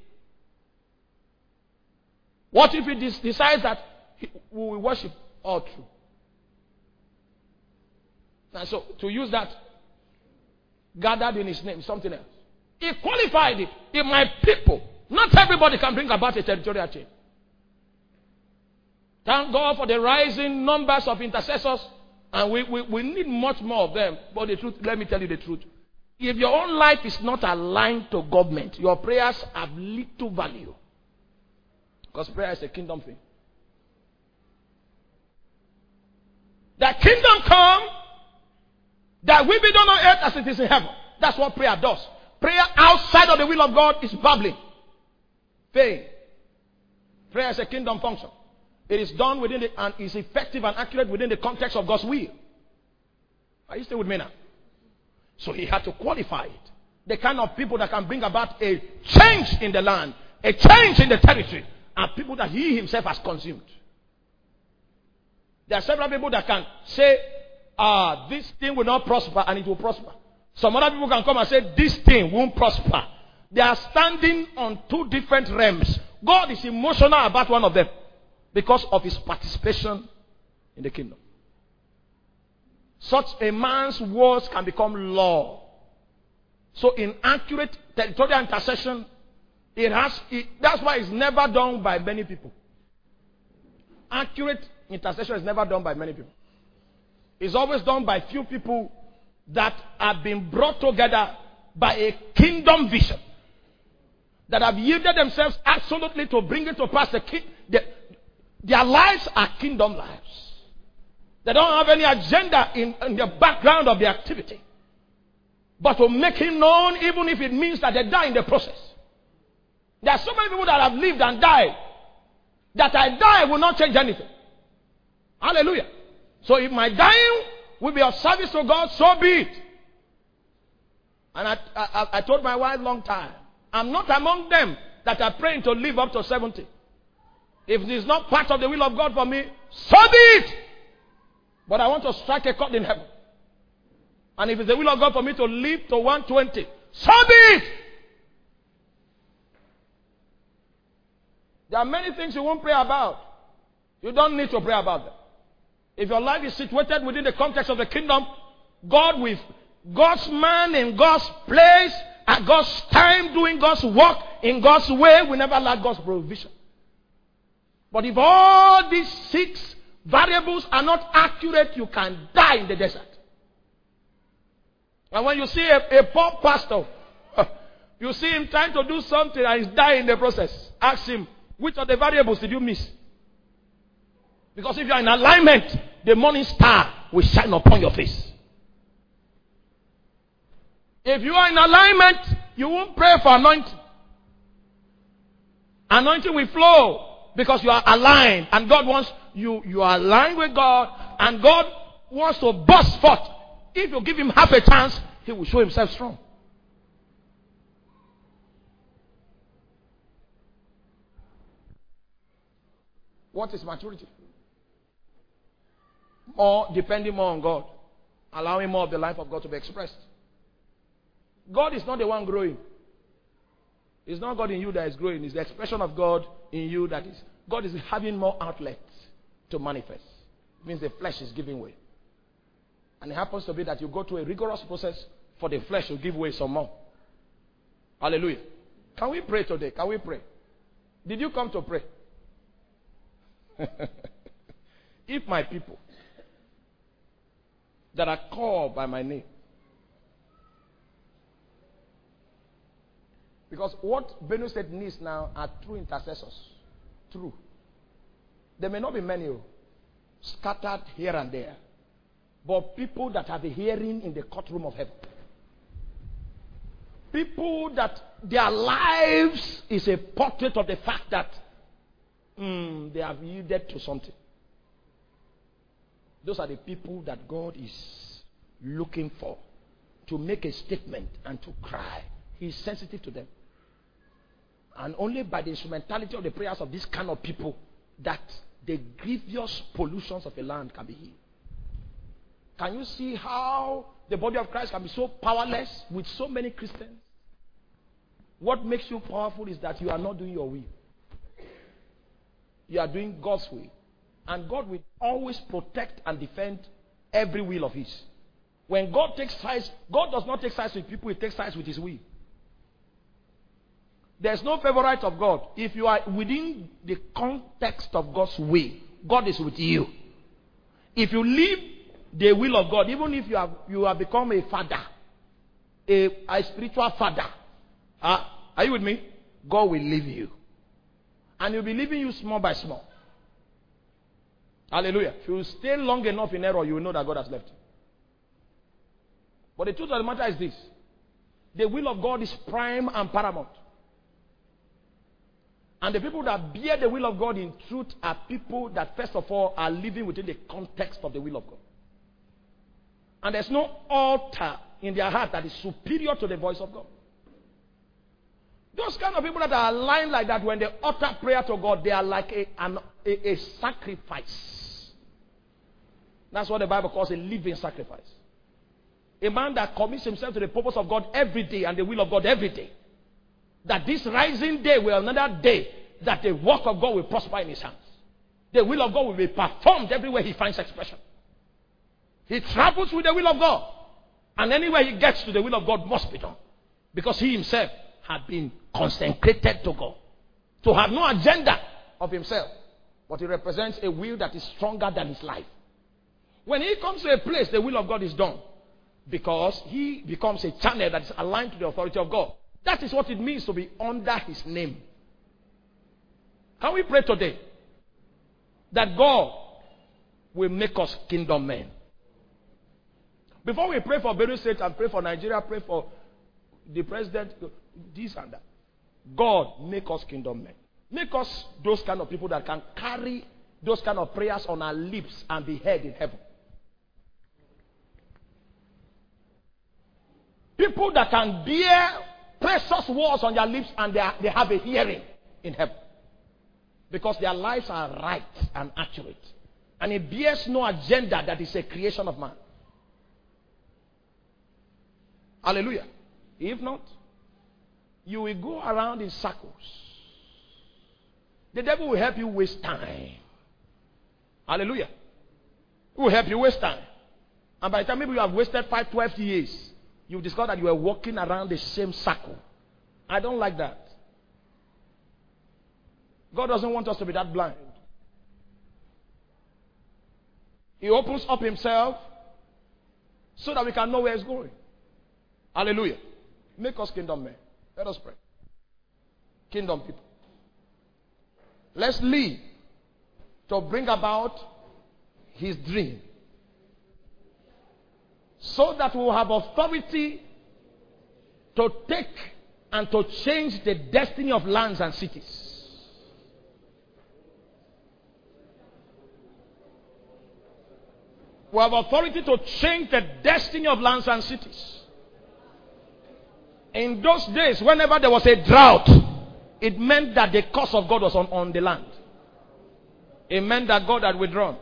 What if he decides that we will worship all through? And so, to use that, gathered in his name, something else. He qualified it. In my people, not everybody can bring about a territorial change. Thank God for the rising numbers of intercessors, and we need much more of them. But the truth, let me tell you the truth. If your own life is not aligned to government, your prayers have little value. Because prayer is a kingdom thing. The kingdom come, that will be done on earth as it is in heaven. That's what prayer does. Prayer outside of the will of God is babbling. Vain. Prayer is a kingdom function. It is done within and is effective and accurate within the context of God's will. Are you still with me now? So he had to qualify it. The kind of people that can bring about a change in the land, a change in the territory, and people that he himself has consumed. There are several people that can say, this thing will not prosper, and it will prosper. Some other people can come and say, this thing won't prosper. They are standing on two different realms. God is emotional about one of them because of his participation in the kingdom. Such a man's words can become law. So in accurate territorial intercession, that's why it's never done by many people. Accurate intercession is never done by many people. It's always done by few people that have been brought together by a kingdom vision, that have yielded themselves absolutely to bring it to pass. Their lives are kingdom lives. They don't have any agenda in the background of the activity, but to make him known, even if it means that they die in the process. There are so many people that have lived and died, that I die will not change anything. Hallelujah. So if my dying will be of service to God, so be it. And I told my wife long time, I'm not among them that are praying to live up to 70. If it is not part of the will of God for me, so be it. But I want to strike a chord in heaven. And if it's the will of God for me to live to 120, so be it. There are many things you won't pray about. You don't need to pray about them. If your life is situated within the context of the kingdom, God with God's man in God's place, at God's time, doing God's work in God's way, we never lack God's provision. But if all these 6 variables are not accurate, you can die in the desert. And when you see a poor pastor, you see him trying to do something and he's dying in the process. Ask him, which of the variables did you miss? Because if you are in alignment, the morning star will shine upon your face. If you are in alignment, you won't pray for anointing. Anointing will flow because you are aligned. And God wants you are aligned with God, and God wants to burst forth. If you give him half a chance, he will show himself strong. What is maturity? Depending more on God. Allowing more of the life of God to be expressed. God is not the one growing. It's not God in you that is growing. It's the expression of God in you that is. God is having more outlets to manifest. It means the flesh is giving way. And it happens to be that you go through a rigorous process for the flesh to give way some more. Hallelujah. Can we pray today? Can we pray? Did you come to pray? If my people that are called by my name, because what Benue State needs now are true intercessors. True. There may not be many scattered here and there, but people that have a hearing in the courtroom of heaven. People that their lives is a portrait of the fact that they have yielded to something. Those are the people that God is looking for to make a statement and to cry. He is sensitive to them. And only by the instrumentality of the prayers of this kind of people that the grievous pollutions of a land can be healed. Can you see how the body of Christ can be so powerless with so many Christians? What makes you powerful is that you are not doing your will. You are doing God's will. And God will always protect and defend every will of His. When God takes sides, God does not take sides with people, He takes sides with His will. There's no favorite of God. If you are within the context of God's will, God is with you. If you leave the will of God, even if you have become a father, a spiritual father, are you with me? God will leave you. And He'll be leaving you small by small. Hallelujah. If you stay long enough in error, you will know that God has left you. But the truth of the matter is this. The will of God is prime and paramount. And the people that bear the will of God in truth are people that first of all are living within the context of the will of God. And there's no altar in their heart that is superior to the voice of God. Those kind of people that are aligned like that, when they utter prayer to God, they are like a sacrifice. That's what the Bible calls a living sacrifice. A man that commits himself to the purpose of God every day and the will of God every day. That this rising day will another day that the work of God will prosper in his hands. The will of God will be performed everywhere he finds expression. He travels with the will of God. And anywhere he gets to, the will of God must be done. Because he himself had been consecrated to God. To have no agenda of himself. But he represents a will that is stronger than his life. When he comes to a place, the will of God is done. Because he becomes a channel that is aligned to the authority of God. That is what it means to be under His name. Can we pray today that God will make us kingdom men? Before we pray for Benue State and pray for Nigeria, pray for the president, this and that. God, make us kingdom men. Make us those kind of people that can carry those kind of prayers on our lips and be heard in heaven. People that can bear precious words on their lips and they have a hearing in heaven. Because their lives are right and accurate. And it bears no agenda that is a creation of man. Hallelujah. If not, you will go around in circles. The devil will help you waste time. Hallelujah. He will help you waste time. And by the time maybe you have wasted 12 years, you discover that you are walking around the same circle. I don't like that. God doesn't want us to be that blind. He opens up Himself so that we can know where He's going. Hallelujah. Make us kingdom men. Let us pray. Kingdom people. Let's live to bring about His dream. So that we will have authority to take and to change the destiny of lands and cities. We have authority to change the destiny of lands and cities. In those days, whenever there was a drought, it meant that the curse of God was on the land. It meant that God had withdrawn.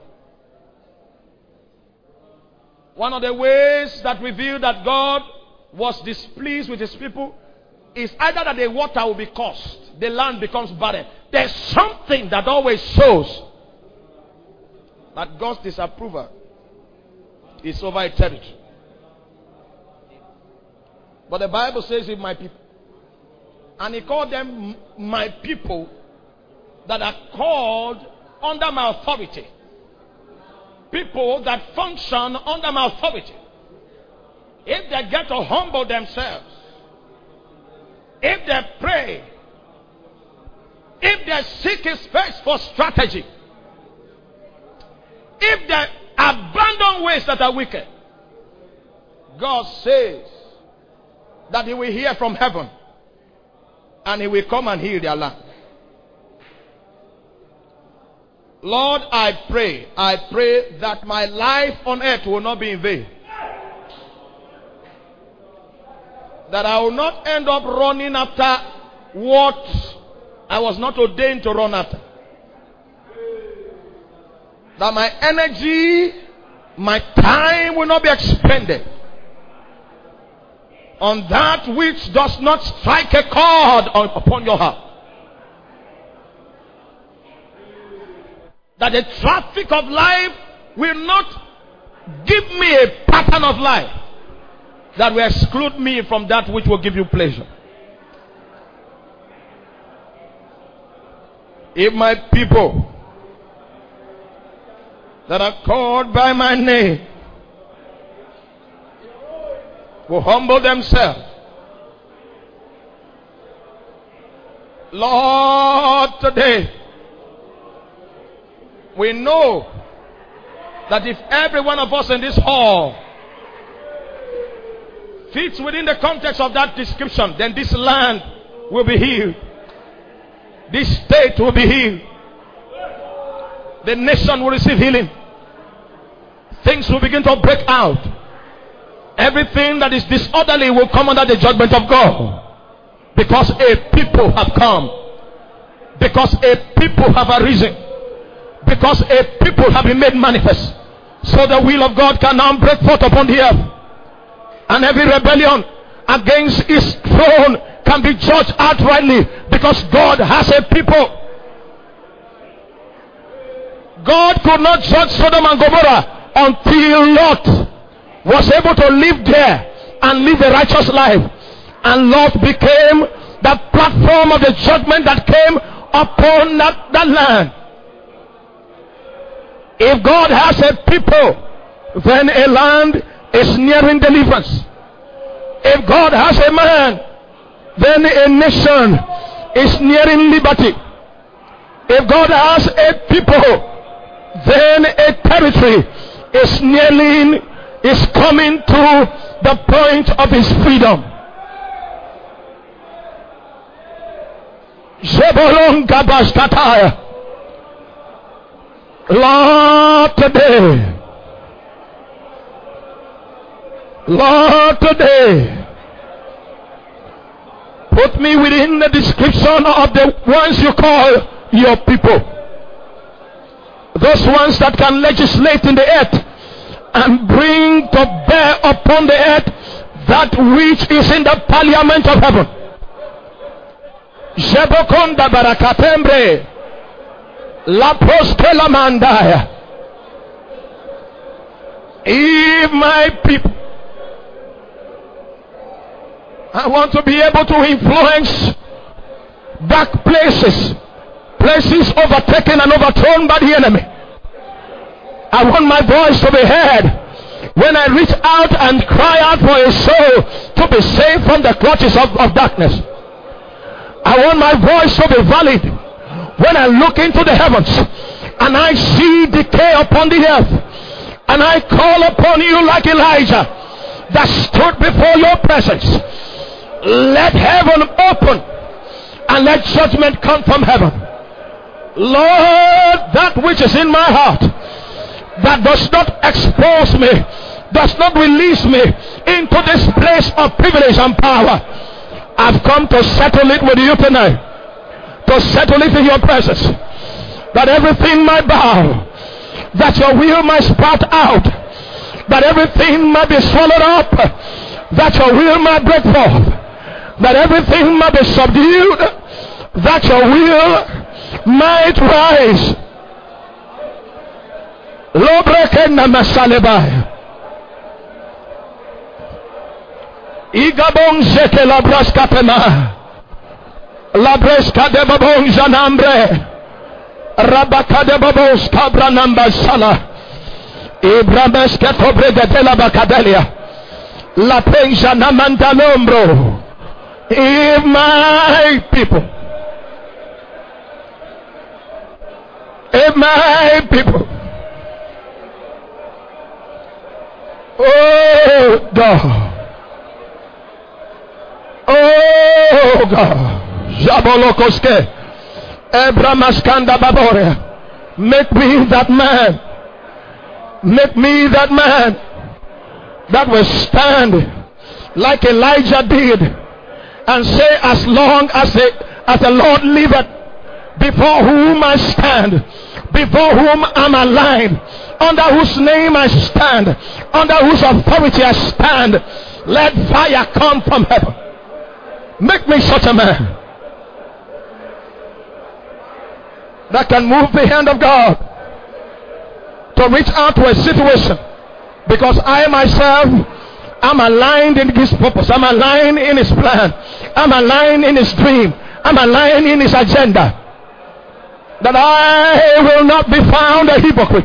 One of the ways that revealed that God was displeased with His people is either that the water will be cursed, the land becomes barren. There's something that always shows that God's disapproval is over a territory. But the Bible says, "If my people," and He called them my people that are called under my authority. People that function under my authority. If they get to humble themselves, if they pray, if they seek His face for strategy, if they abandon ways that are wicked, God says that He will hear from heaven and He will come and heal their land. Lord, I pray that my life on earth will not be in vain. That I will not end up running after what I was not ordained to run after. That my energy, my time will not be expended on that which does not strike a chord upon your heart. That the traffic of life will not give me a pattern of life that will exclude me from that which will give you pleasure. If my people that are called by my name will humble themselves, Lord, today we know that if every one of us in this hall fits within the context of that description, then this land will be healed. This state will be healed. The nation will receive healing. Things will begin to break out. Everything that is disorderly will come under the judgment of God. Because a people have come. Because a people have arisen. Because a people have been made manifest. So the will of God can now break forth upon the earth. And every rebellion against his throne can be judged outrightly. Because God has a people. God could not judge Sodom and Gomorrah until Lot was able to live there and live a righteous life. And Lot became the platform of the judgment that came upon that land. If God has a people, then a land is nearing deliverance. If God has a man, then a nation is nearing liberty. If God has a people, then a territory is coming to the point of his freedom. Zebolon Gabaskataya. Lord, today, put me within the description of the ones you call your people. Those ones that can legislate in the earth and bring to bear upon the earth that which is in the parliament of heaven. Jebokonda barakatembre. La postela mandaya. If my people, I want to be able to influence dark places overtaken and overthrown by the enemy. I want my voice to be heard when I reach out and cry out for a soul to be saved from the clutches of darkness. I want my voice to be valid when I look into the heavens and I see decay upon the earth, and I call upon you like Elijah that stood before your presence. Let heaven open and let judgment come from heaven. Lord, that which is in my heart that does not expose me, does not release me into this place of privilege and power, I've come to settle it with you tonight. To settle it in your presence. That everything might bow. That your will might sprout out. That everything might be swallowed up. That your will might break forth. That everything might be subdued. That your will might rise. Lobrekena masalebai. Igabon zeke labraskatema. Labreska de babon janambre. Rabaka de babos cabra namba sala. Ibrameska tobrega de la bacadelia. La penja namanda lombro. If my people, oh God, Jabolokoske, Ebramaskanda Baboria, make me that man that will stand like Elijah did and say, as long as the Lord liveth, before whom I stand, before whom I'm aligned, under whose name I stand, under whose authority I stand. Let fire come from heaven. Make me such a man that can move the hand of God to reach out to a situation, because I myself am aligned in his purpose. I'm aligned in his plan. I'm aligned in his dream. I'm aligned in his agenda. That I will not be found a hypocrite,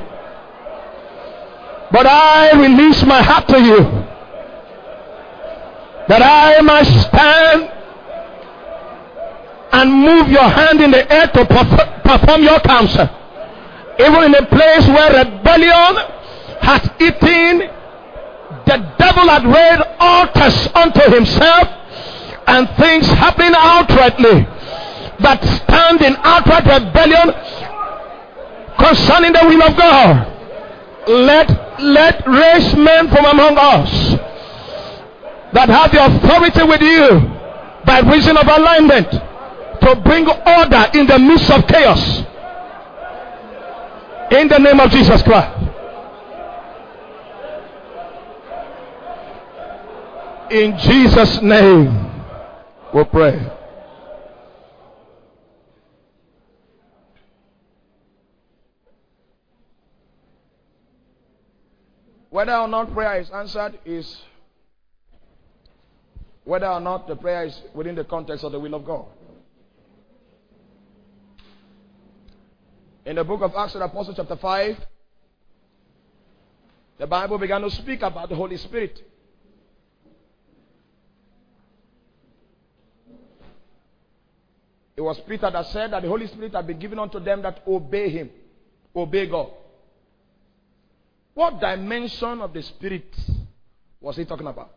but I release my heart to you, that I might stand and move your hand in the air to perform your counsel, even in a place where rebellion has eaten. The devil had raised altars unto himself, and things happen outrightly that stand in outright rebellion concerning the will of God. Let raise men from among us that have the authority with you by reason of alignment to bring order in the midst of chaos, in the name of Jesus Christ. In Jesus' name we pray. Whether or not prayer is answered is whether or not the prayer is within the context of the will of God. In the book of Acts of the Apostles chapter 5, the Bible began to speak about the Holy Spirit. It was Peter that said that the Holy Spirit had been given unto them that obey him, obey God. What dimension of the Spirit was he talking about?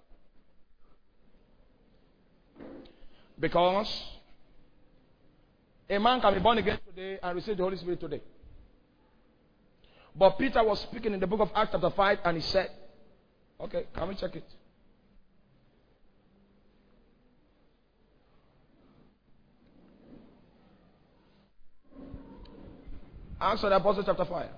Because a man can be born again today and receive the Holy Spirit today. But Peter was speaking in the book of Acts chapter 5, and he said, okay, can we check it? Acts of the Apostles chapter 5.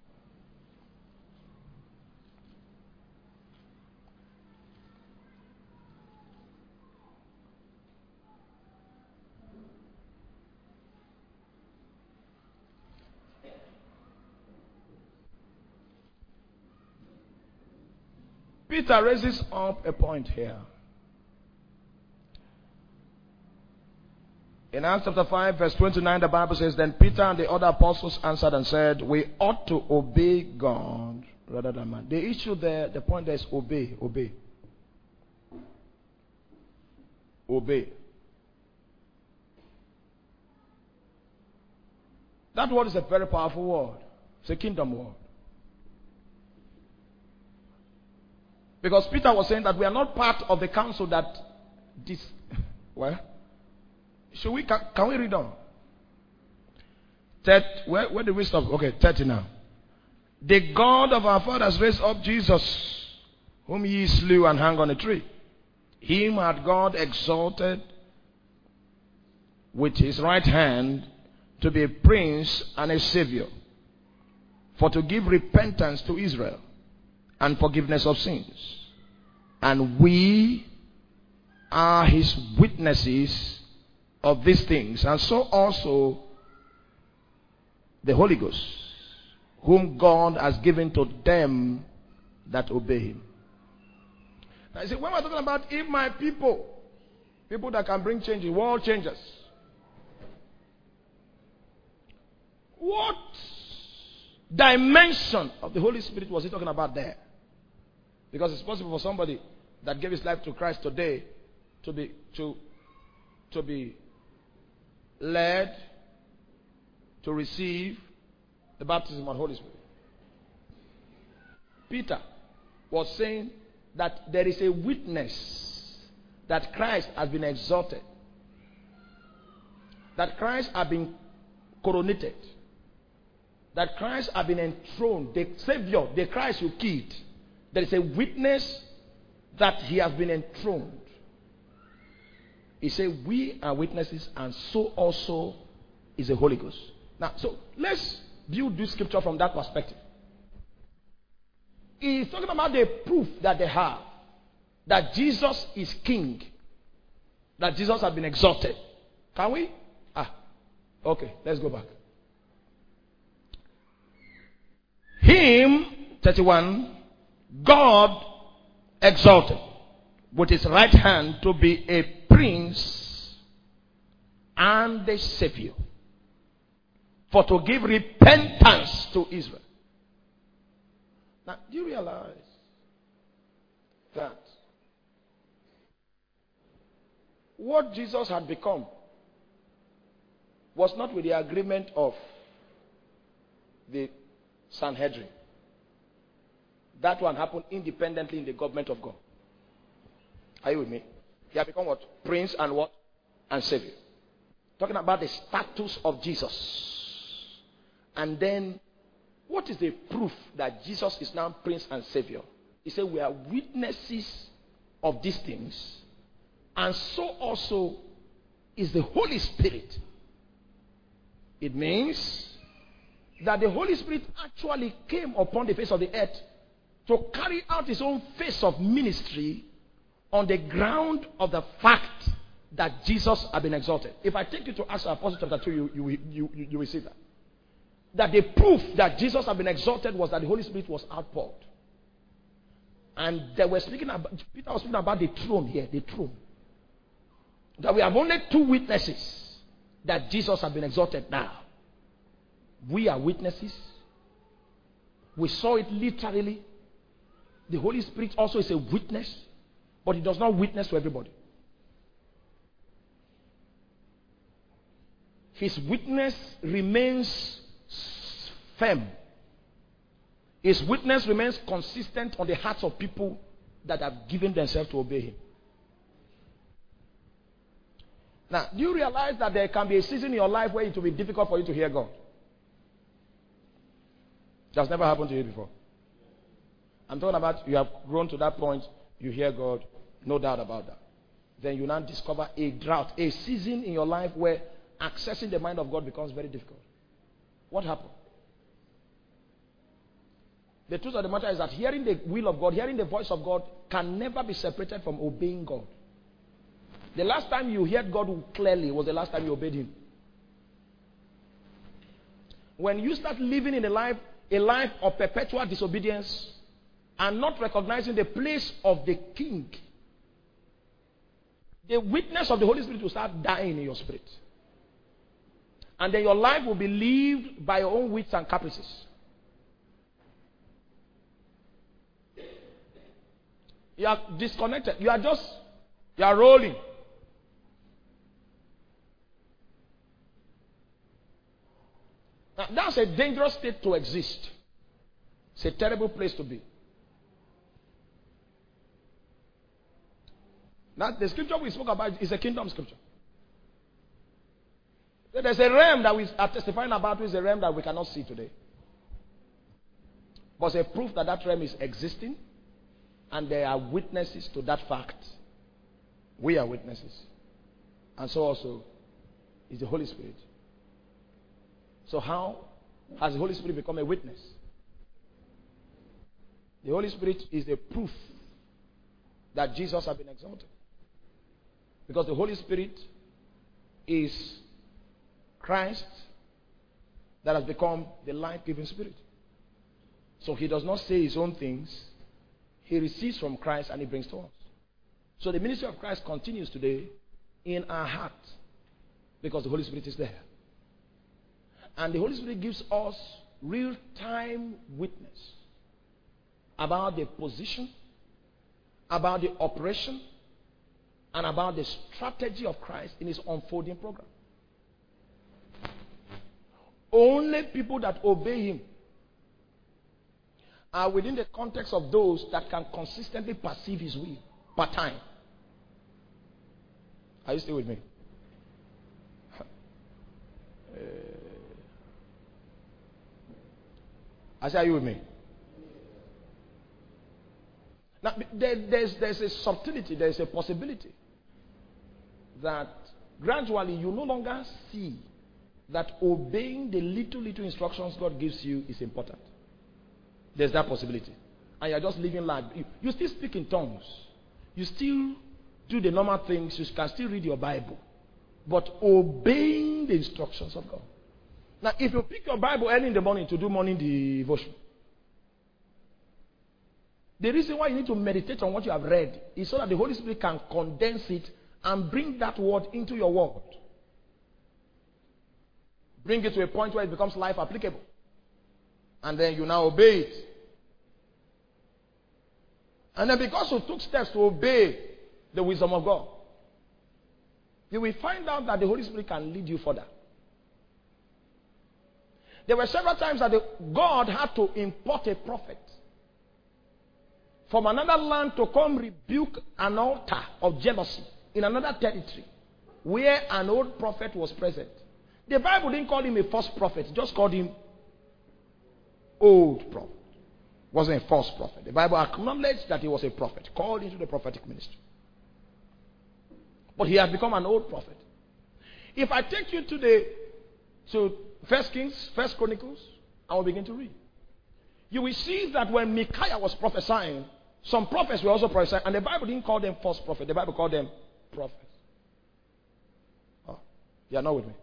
Peter raises up a point here. In Acts chapter 5 verse 29, the Bible says, then Peter and the other apostles answered and said, we ought to obey God rather than man. The issue there, the point there is obey, obey. Obey. That word is a very powerful word. It's a kingdom word. Because Peter was saying that we are not part of the council that this, well, should we, can we read on? Where did we stop? Okay, 30 now. The God of our fathers raised up Jesus, whom ye slew and hung on a tree. Him had God exalted with his right hand to be a prince and a savior, for to give repentance to Israel and forgiveness of sins. And we are his witnesses of these things, and so also the Holy Ghost, whom God has given to them that obey him. Now you see, when we're talking about if my people that can bring change, world changers, what dimension of the Holy Spirit was he talking about there? Because it's possible for somebody that gave his life to Christ today to be led to receive the baptism of the Holy Spirit. Peter was saying that there is a witness that Christ has been exalted, that Christ has been coronated, that Christ has been enthroned, the Savior, the Christ you killed. There is a witness that he has been enthroned. He said, we are witnesses, and so also is the Holy Ghost. Now, so let's view this scripture from that perspective. He's talking about the proof that they have that Jesus is king, that Jesus has been exalted. Can we? Okay, let's go back. Him, 31, God exalted with his right hand to be a prince and a savior, for to give repentance to Israel. Now, do you realize that what Jesus had become was not with the agreement of the Sanhedrin? That one happened independently in the government of God. Are you with me? He had become what? Prince and what? And Savior. Talking about the status of Jesus. And then, what is the proof that Jesus is now Prince and Savior? He said, we are witnesses of these things. And so also is the Holy Spirit. It means that the Holy Spirit actually came upon the face of the earth to carry out his own face of ministry on the ground of the fact that Jesus had been exalted. If I take you to Acts Apostles chapter 2, you will see that. That the proof that Jesus had been exalted was that the Holy Spirit was outpoured. And they were speaking about, Peter was speaking about the throne here, the throne. That we have only two witnesses that Jesus had been exalted now. We are witnesses. We saw it literally. The Holy Spirit also is a witness, but he does not witness to everybody. His witness remains firm. His witness remains consistent on the hearts of people that have given themselves to obey him. Now, do you realize that there can be a season in your life where it will be difficult for you to hear God? That's never happened to you before. I'm talking about you have grown to that point, you hear God, no doubt about that. Then you now discover a drought, a season in your life where accessing the mind of God becomes very difficult. What happened? The truth of the matter is that hearing the will of God, hearing the voice of God can never be separated from obeying God. The last time you heard God clearly was the last time you obeyed him. When you start living in a life of perpetual disobedience and not recognizing the place of the king, the witness of the Holy Spirit will start dying in your spirit. And then your life will be lived by your own wits and caprices. You are disconnected. You are rolling. Now, that's a dangerous state to exist. It's a terrible place to be. Now, the scripture we spoke about is a kingdom scripture. There's a realm that we are testifying about, which is a realm that we cannot see today. But it's a proof that that realm is existing, and there are witnesses to that fact. We are witnesses. And so also is the Holy Spirit. So how has the Holy Spirit become a witness? The Holy Spirit is the proof that Jesus has been exalted. Because the Holy Spirit is Christ that has become the life-giving Spirit. So he does not say his own things. He receives from Christ and he brings to us. So the ministry of Christ continues today in our heart because the Holy Spirit is there. And the Holy Spirit gives us real-time witness about the position, about the operation, and about the strategy of Christ in his unfolding program. Only people that obey him are within the context of those that can consistently perceive his will per time. Are you still with me? I say, are you with me? Now, there's a subtlety, there's a possibility that gradually you no longer see that obeying the little instructions God gives you is important. There's that possibility. And you're just living life. You still speak in tongues. You still do the normal things. You can still read your Bible. But obeying the instructions of God. Now, if you pick your Bible early in the morning to do morning devotion, the reason why you need to meditate on what you have read is so that the Holy Spirit can condense it and bring that word into your world. Bring it to a point where it becomes life applicable. And then you now obey it. And then because you took steps to obey the wisdom of God, you will find out that the Holy Spirit can lead you further. There were several times that God had to import a prophet from another land to come rebuke an altar of jealousy in another territory where an old prophet was present. The Bible didn't call him a false prophet, it just called him old prophet. Wasn't a false prophet. The Bible acknowledged that he was a prophet, called into the prophetic ministry. But he had become an old prophet. If I take you to 1 Kings, 1 Chronicles, I will begin to read. You will see that when Micaiah was prophesying, some prophets were also prophesying, and the Bible didn't call them false prophets. The Bible called them prophets. Oh, you are not with me.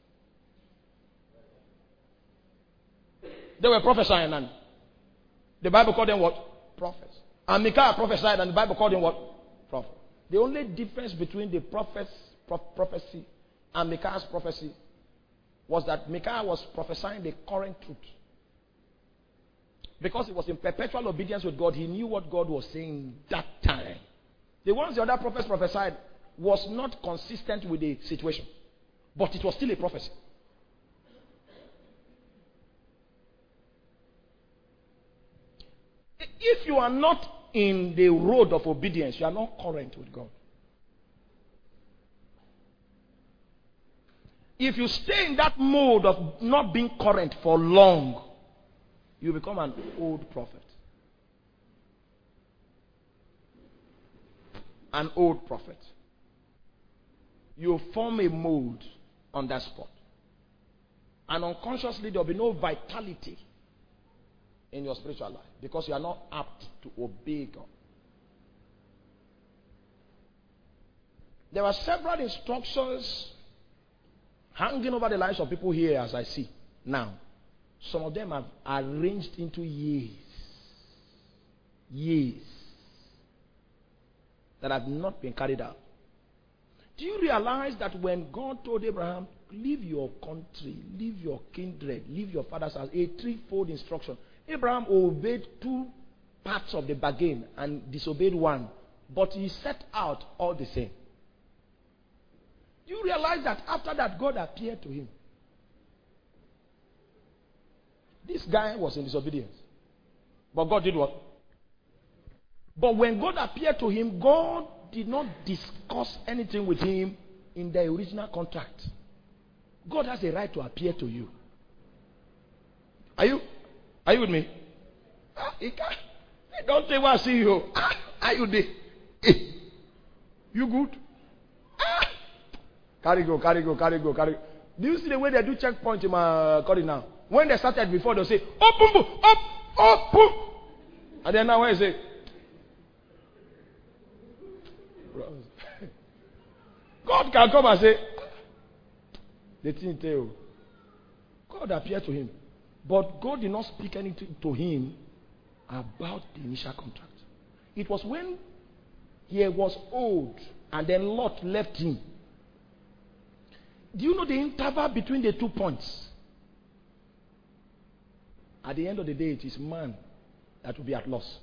They were prophesying, and the Bible called them what? Prophets. And Micaiah prophesied, and the Bible called him what? Prophet. The only difference between the prophecy and Micaiah's prophecy was that Micaiah was prophesying the current truth. Because he was in perpetual obedience with God, he knew what God was saying that time. The ones the other prophets prophesied was not consistent with the situation. But it was still a prophecy. If you are not in the road of obedience, you are not current with God. If you stay in that mode of not being current for long, you become an old prophet. An old prophet. You form a mold on that spot. And unconsciously there will be no vitality in your spiritual life because you are not apt to obey God. There are several instructions hanging over the lives of people here as I see now. Some of them are arranged into years. Years. That have not been carried out. Do you realize that when God told Abraham, leave your country, leave your kindred, leave your father's house, a threefold instruction, Abraham obeyed 2 parts of the bargain and disobeyed 1. But he set out all the same. Do you realize that after that God appeared to him? This guy was in disobedience. But God did what? But when God appeared to him, God did not discuss anything with him in the original contract. God has a right to appear to you. Are you with me? He can't. Don't say what I see you. Are you there? You good? Carry go. Do you see the way they do checkpoint in my country now? When they started before, they'll say, up. And then now when they say, God can come and say, the thing tell you. God appeared to him. But God did not speak anything to him about the initial contract. It was when he was old and then Lot left him. Do you know the interval between the 2 points? At the end of the day, it is man that will be at loss.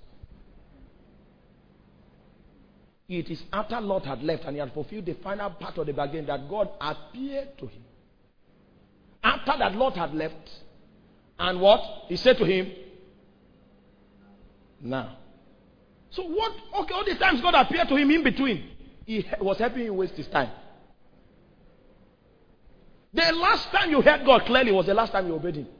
It is after Lot had left and he had fulfilled the final part of the bargain that God appeared to him. After that Lot had left, and what? He said to him, now. So what? Okay, all the times God appeared to him in between, he was helping him waste his time. The last time you heard God clearly was the last time you obeyed him.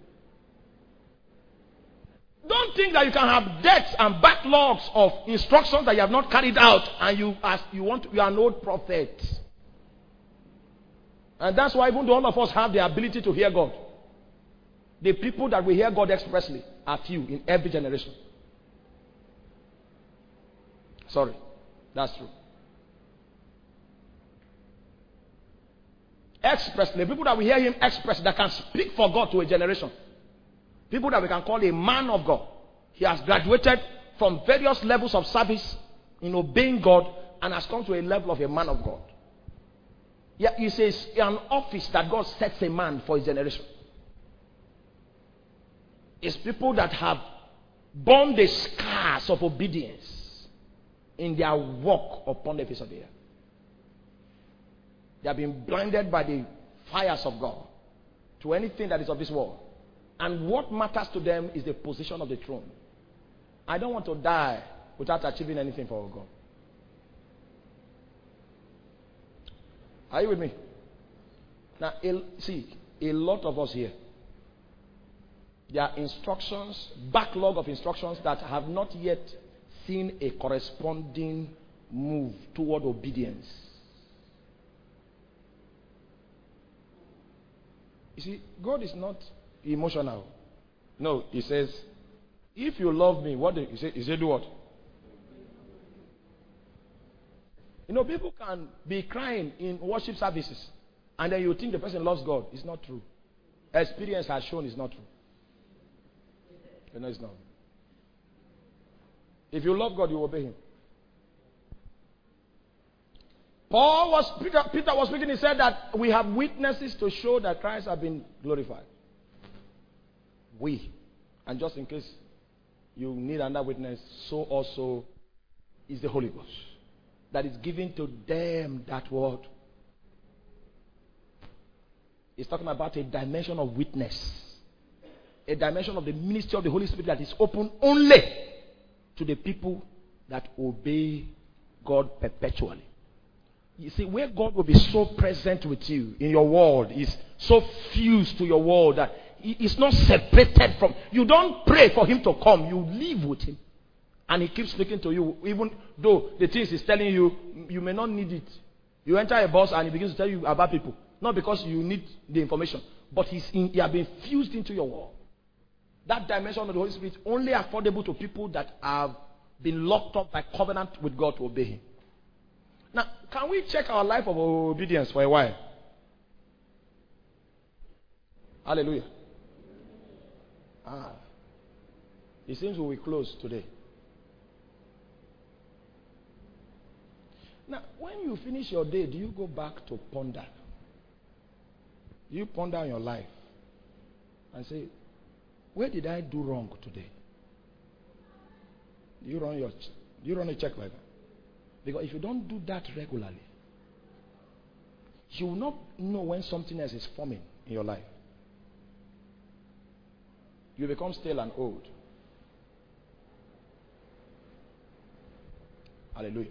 Don't think that you can have debts and backlogs of instructions that you have not carried out and you are an old prophet. And that's why even though all of us have the ability to hear God, the people that will hear God expressly are few in every generation. Sorry, that's true. Expressly, people that will hear him express, that can speak for God to a generation. People that we can call a man of God. He has graduated from various levels of service in obeying God and has come to a level of a man of God. Yeah, he says an office that God sets a man for his generation. It's people that have borne the scars of obedience in their walk upon the face of the earth. They have been blinded by the fires of God to anything that is of this world. And what matters to them is the position of the throne. I don't want to die without achieving anything for God. Are you with me? Now, a lot of us here, there are instructions, backlog of instructions that have not yet seen a corresponding move toward obedience. You see, God is not emotional. No, he says, if you love me, what do he say? He said, do what? You know, people can be crying in worship services and then you think the person loves God. It's not true. Experience has shown it's not true. You know, it's not. If you love God, you obey him. Peter was speaking, he said that we have witnesses to show that Christ has been glorified. And just in case you need another witness, so also is the Holy Ghost. That is given to them that word. He's talking about a dimension of witness. A dimension of the ministry of the Holy Spirit that is open only to the people that obey God perpetually. You see, where God will be so present with you in your world, is so fused to your world that it's not separated from. You don't pray for him to come, you live with him. And he keeps speaking to you, even though the things he's telling you, you may not need it. You enter a bus and he begins to tell you about people. Not because you need the information, but he has been fused into your world. That dimension of the Holy Spirit is only affordable to people that have been locked up by covenant with God to obey him. Now, can we check our life of obedience for a while? Hallelujah. It seems we will close today. Now, when you finish your day, do you go back to ponder? Do you ponder on your life and say, where did I do wrong today? Do you run a check like that? Because if you don't do that regularly, you will not know when something else is forming in your life. You become stale and old. Hallelujah.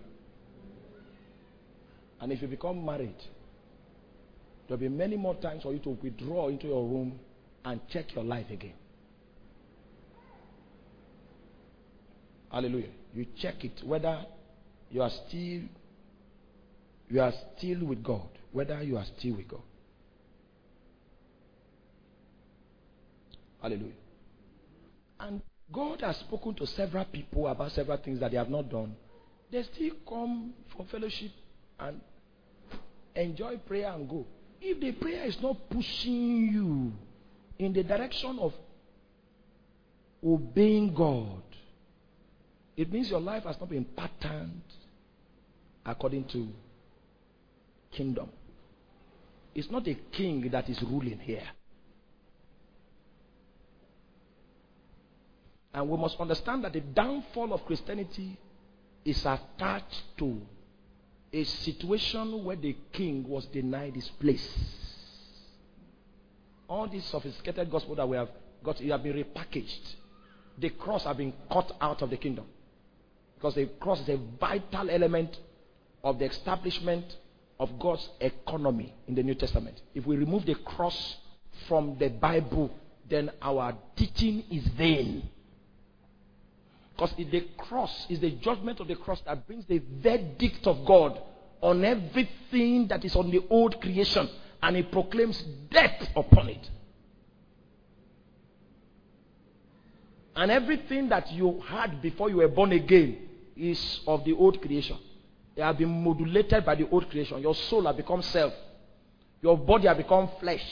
And if you become married, there will be many more times for you to withdraw into your room and check your life again. Hallelujah. You check it whether you are still with God. Whether you are still with God. Hallelujah. And God has spoken to several people about several things that they have not done. They still come for fellowship and enjoy prayer and go. If the prayer is not pushing you in the direction of obeying God, it means your life has not been patterned according to kingdom. It's not a king that is ruling here. And we must understand that the downfall of Christianity is attached to a situation where the king was denied his place. All this sophisticated gospel that we have got, it have been repackaged. The cross have been cut out of the kingdom. Because the cross is a vital element of the establishment of God's economy in the New Testament. If we remove the cross from the Bible, then our teaching is vain. Because the cross is the judgment of the cross that brings the verdict of God on everything that is on the old creation and he proclaims death upon it. And everything that you had before you were born again is of the old creation. They have been modulated by the old creation. Your soul has become self. Your body has become flesh,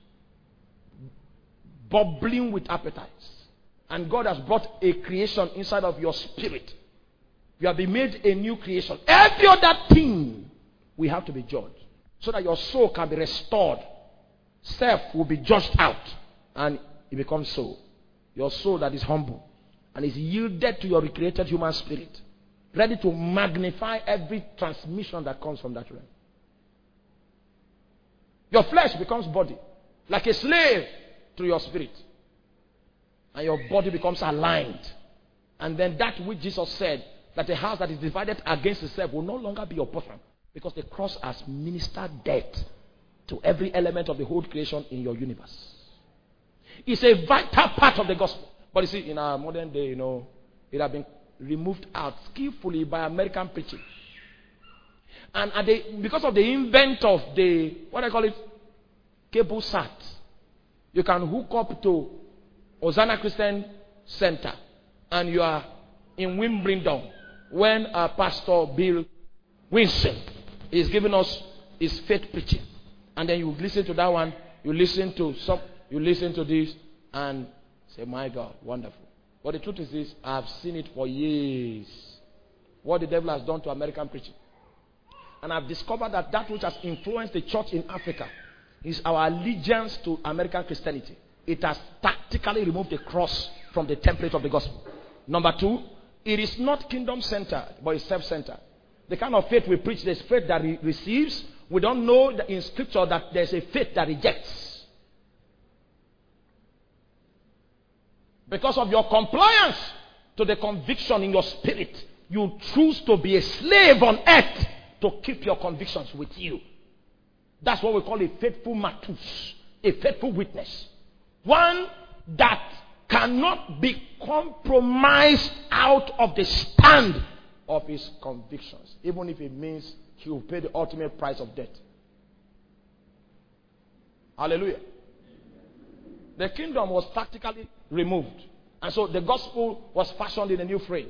bubbling with appetites. And God has brought a creation inside of your spirit. You have been made a new creation. Every other thing we have to be judged, so that your soul can be restored. Self will be judged out, and it becomes soul. Your soul that is humble and is yielded to your recreated human spirit, ready to magnify every transmission that comes from that realm. Your flesh becomes body, like a slave to your spirit. And your body becomes aligned. And then that which Jesus said, that a house that is divided against itself will no longer be your portion. Because the cross has ministered death to every element of the whole creation in your universe. It's a vital part of the gospel. But you see, in our modern day, it has been removed out skillfully by American preaching. And because of the invent of the, what I call it, cable sat, you can hook up to Hosanna Christian Center, and you are in Wimbledon when Pastor Bill Winston is giving us his faith preaching. And then you listen to that one, you listen to this, and say, my God, wonderful. But the truth is this, I've seen it for years. What the devil has done to American preaching. And I've discovered that which has influenced the church in Africa is our allegiance to American Christianity. It has tactically removed the cross from the template of the gospel. Number two, it is not kingdom-centered, but it's self-centered. The kind of faith we preach, there's faith that receives. We don't know that in Scripture that there's a faith that rejects. Because of your compliance to the conviction in your spirit, you choose to be a slave on earth to keep your convictions with you. That's what we call a faithful matus, a faithful witness. One that cannot be compromised out of the stand of his convictions, even if it means he will pay the ultimate price of death. Hallelujah. The kingdom was tactically removed, and so the gospel was fashioned in a new frame.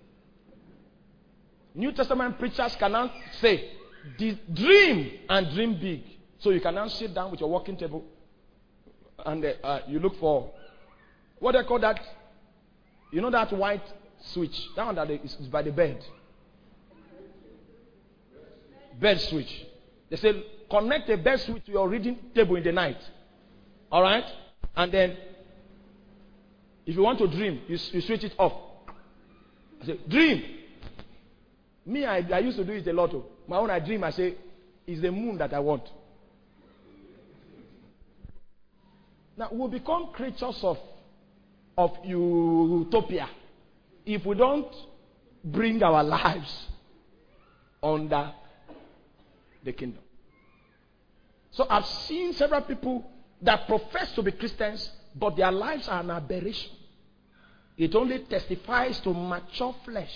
New Testament preachers can now say, dream and dream big. So you can now sit down with your working table and you look for, what they call that? You know that white switch? That one that is by the bed. Bed switch. They say, connect a bed switch to your reading table in the night. Alright? And then, if you want to dream, you switch it off. I say, dream. Me, I used to do it a lot. My own, I dream, I say, it's the moon that I want. Now, we'll become creatures of utopia if we don't bring our lives under the kingdom. So I've seen several people that profess to be Christians, but their lives are an aberration. It only testifies to mature flesh.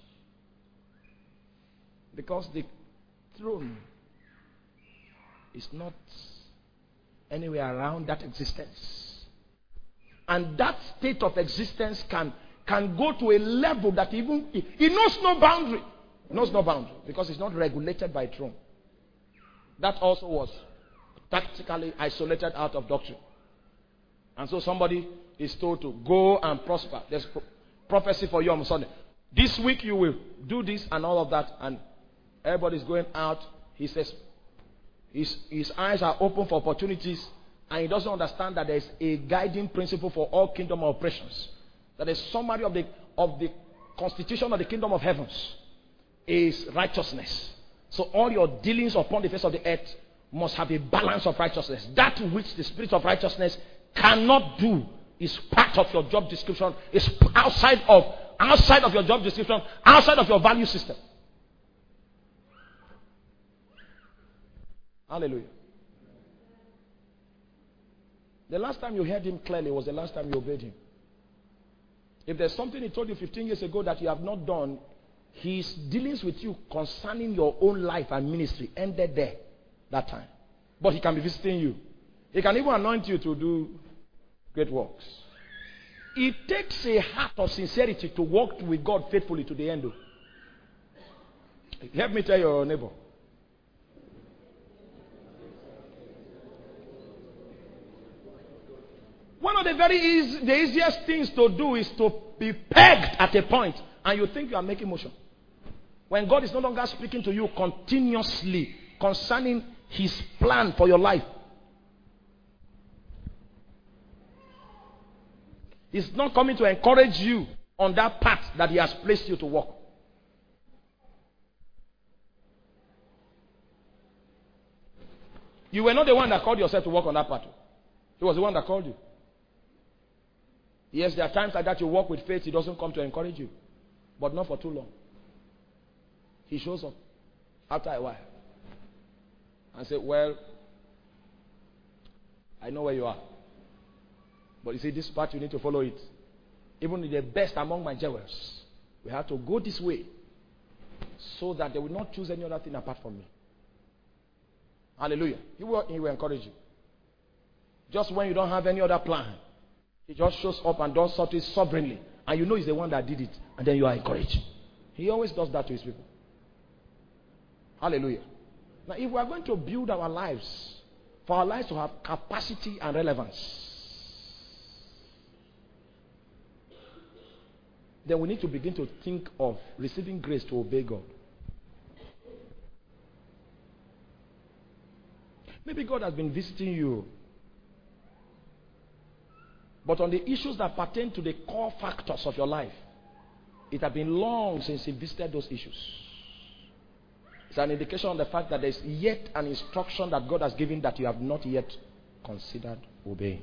Because the throne is not anywhere around that existence. And that state of existence can go to a level that even it knows no boundary. It knows no boundary because it's not regulated by throne. That also was tactically isolated out of doctrine. And so somebody is told to go and prosper. There's prophecy for you on Sunday. This week you will do this and all of that, and everybody's going out. He says his eyes are open for opportunities, and he doesn't understand that there's a guiding principle for all kingdom operations. That a summary of the constitution of the kingdom of heavens is righteousness. So all your dealings upon the face of the earth must have a balance of righteousness. That which the spirit of righteousness cannot do is part of your job description, is outside of your job description, outside of your value system. Hallelujah. The last time you heard him clearly was the last time you obeyed him. If there's something he told you 15 years ago that you have not done, his dealings with you concerning your own life and ministry ended there that time. But he can be visiting you. He can even anoint you to do great works. It takes a heart of sincerity to walk with God faithfully to the end. Help me tell your neighbor. One of the easiest things to do is to be pegged at a point and you think you are making motion. When God is no longer speaking to you continuously concerning His plan for your life. He's not coming to encourage you on that path that He has placed you to walk. You were not the one that called yourself to walk on that path. He was the one that called you. Yes, there are times like that you walk with faith, He doesn't come to encourage you. But not for too long. He shows up after a while and say, well, I know where you are. But you see, this path, you need to follow it. Even the best among my jewels, we have to go this way so that they will not choose any other thing apart from me. Hallelujah. He will encourage you. Just when you don't have any other plan, He just shows up and does something sovereignly. And you know He's the one that did it. And then you are encouraged. He always does that to His people. Hallelujah. Now, if we are going to build our lives, for our lives to have capacity and relevance, then we need to begin to think of receiving grace to obey God. Maybe God has been visiting you, but on the issues that pertain to the core factors of your life, it has been long since He visited those issues. It's an indication of the fact that there's yet an instruction that God has given that you have not yet considered obeying.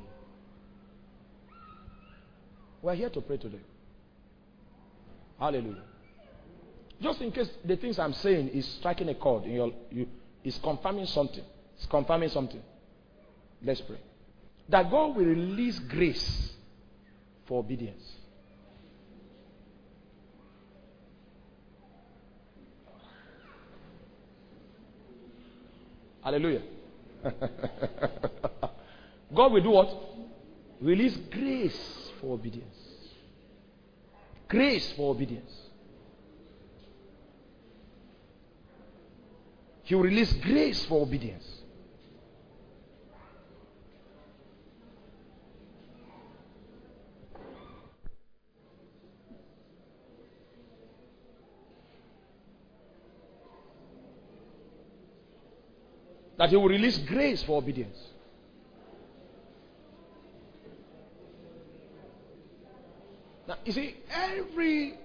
We're here to pray today. Hallelujah. Just in case the things I'm saying is striking a chord in is confirming something. It's confirming something. Let's pray. That God will release grace for obedience. Hallelujah. God will do what? Release grace for obedience. Grace for obedience. He will release grace for obedience. That He will release grace for obedience. Now, you see, every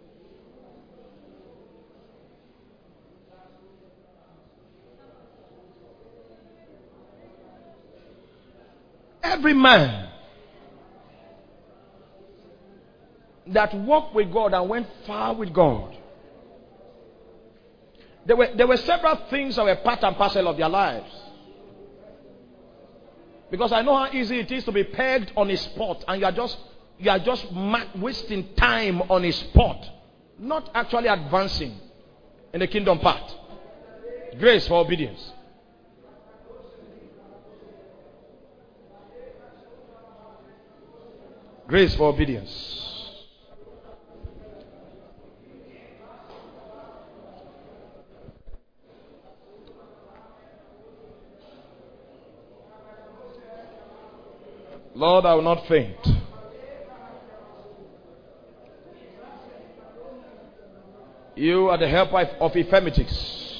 man that walked with God and went far with God, there were several things that were part and parcel of their lives. Because I know how easy it is to be pegged on a spot and you are just wasting time on a spot, not actually advancing in the kingdom path. Grace for obedience. Grace for obedience. Lord, I will not faint. You are the helper of infirmities.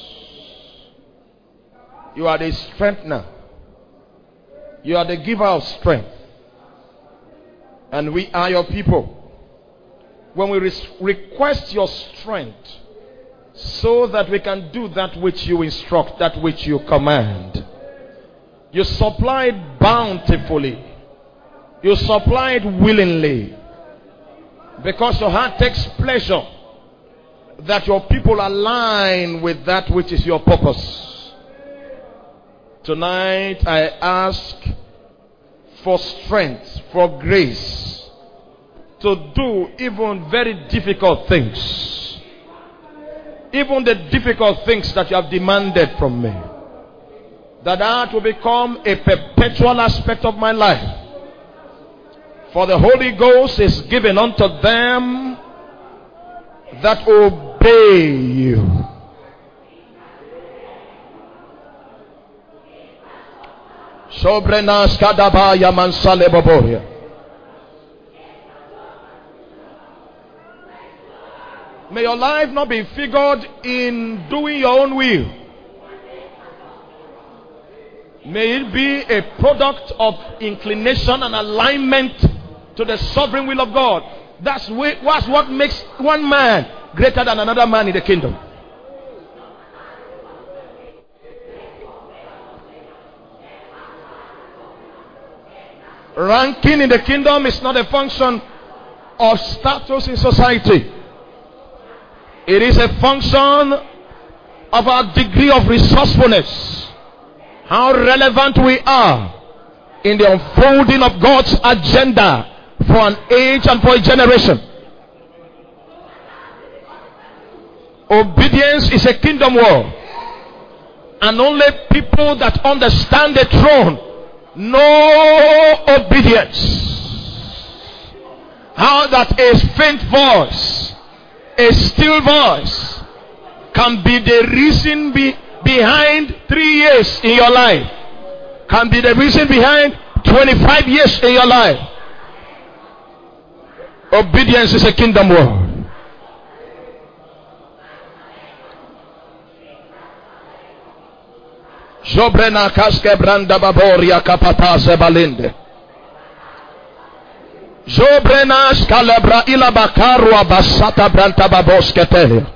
You are the strengthener. You are the giver of strength. And we are your people. When we request your strength so that we can do that which you instruct, that which you command, you supply it bountifully. You supply it willingly. Because your heart takes pleasure that your people align with that which is your purpose. Tonight I ask for strength, for grace to do even very difficult things. Even the difficult things that you have demanded from me. that will become a perpetual aspect of my life. For the Holy Ghost is given unto them that obey you. Sobrenas kadabaya mansale boboria. May your life not be figured in doing your own will. May it be a product of inclination and alignment to the sovereign will of God. That's what makes one man greater than another man in the kingdom. Ranking in the kingdom is not a function of status in society. It is a function of our degree of resourcefulness. How relevant we are in the unfolding of God's agenda for an age and for a generation. Obedience is a kingdom word. And only people that understand the throne know obedience. How that a faint voice, a still voice, can be the reason behind 3 years in your life, can be the reason behind 25 years in your life. Obedience is a kingdom word. Jobrena kaske branda baboria kapataze balinde. Jobrena skalebra ila bakarwa basata branta baboske tele.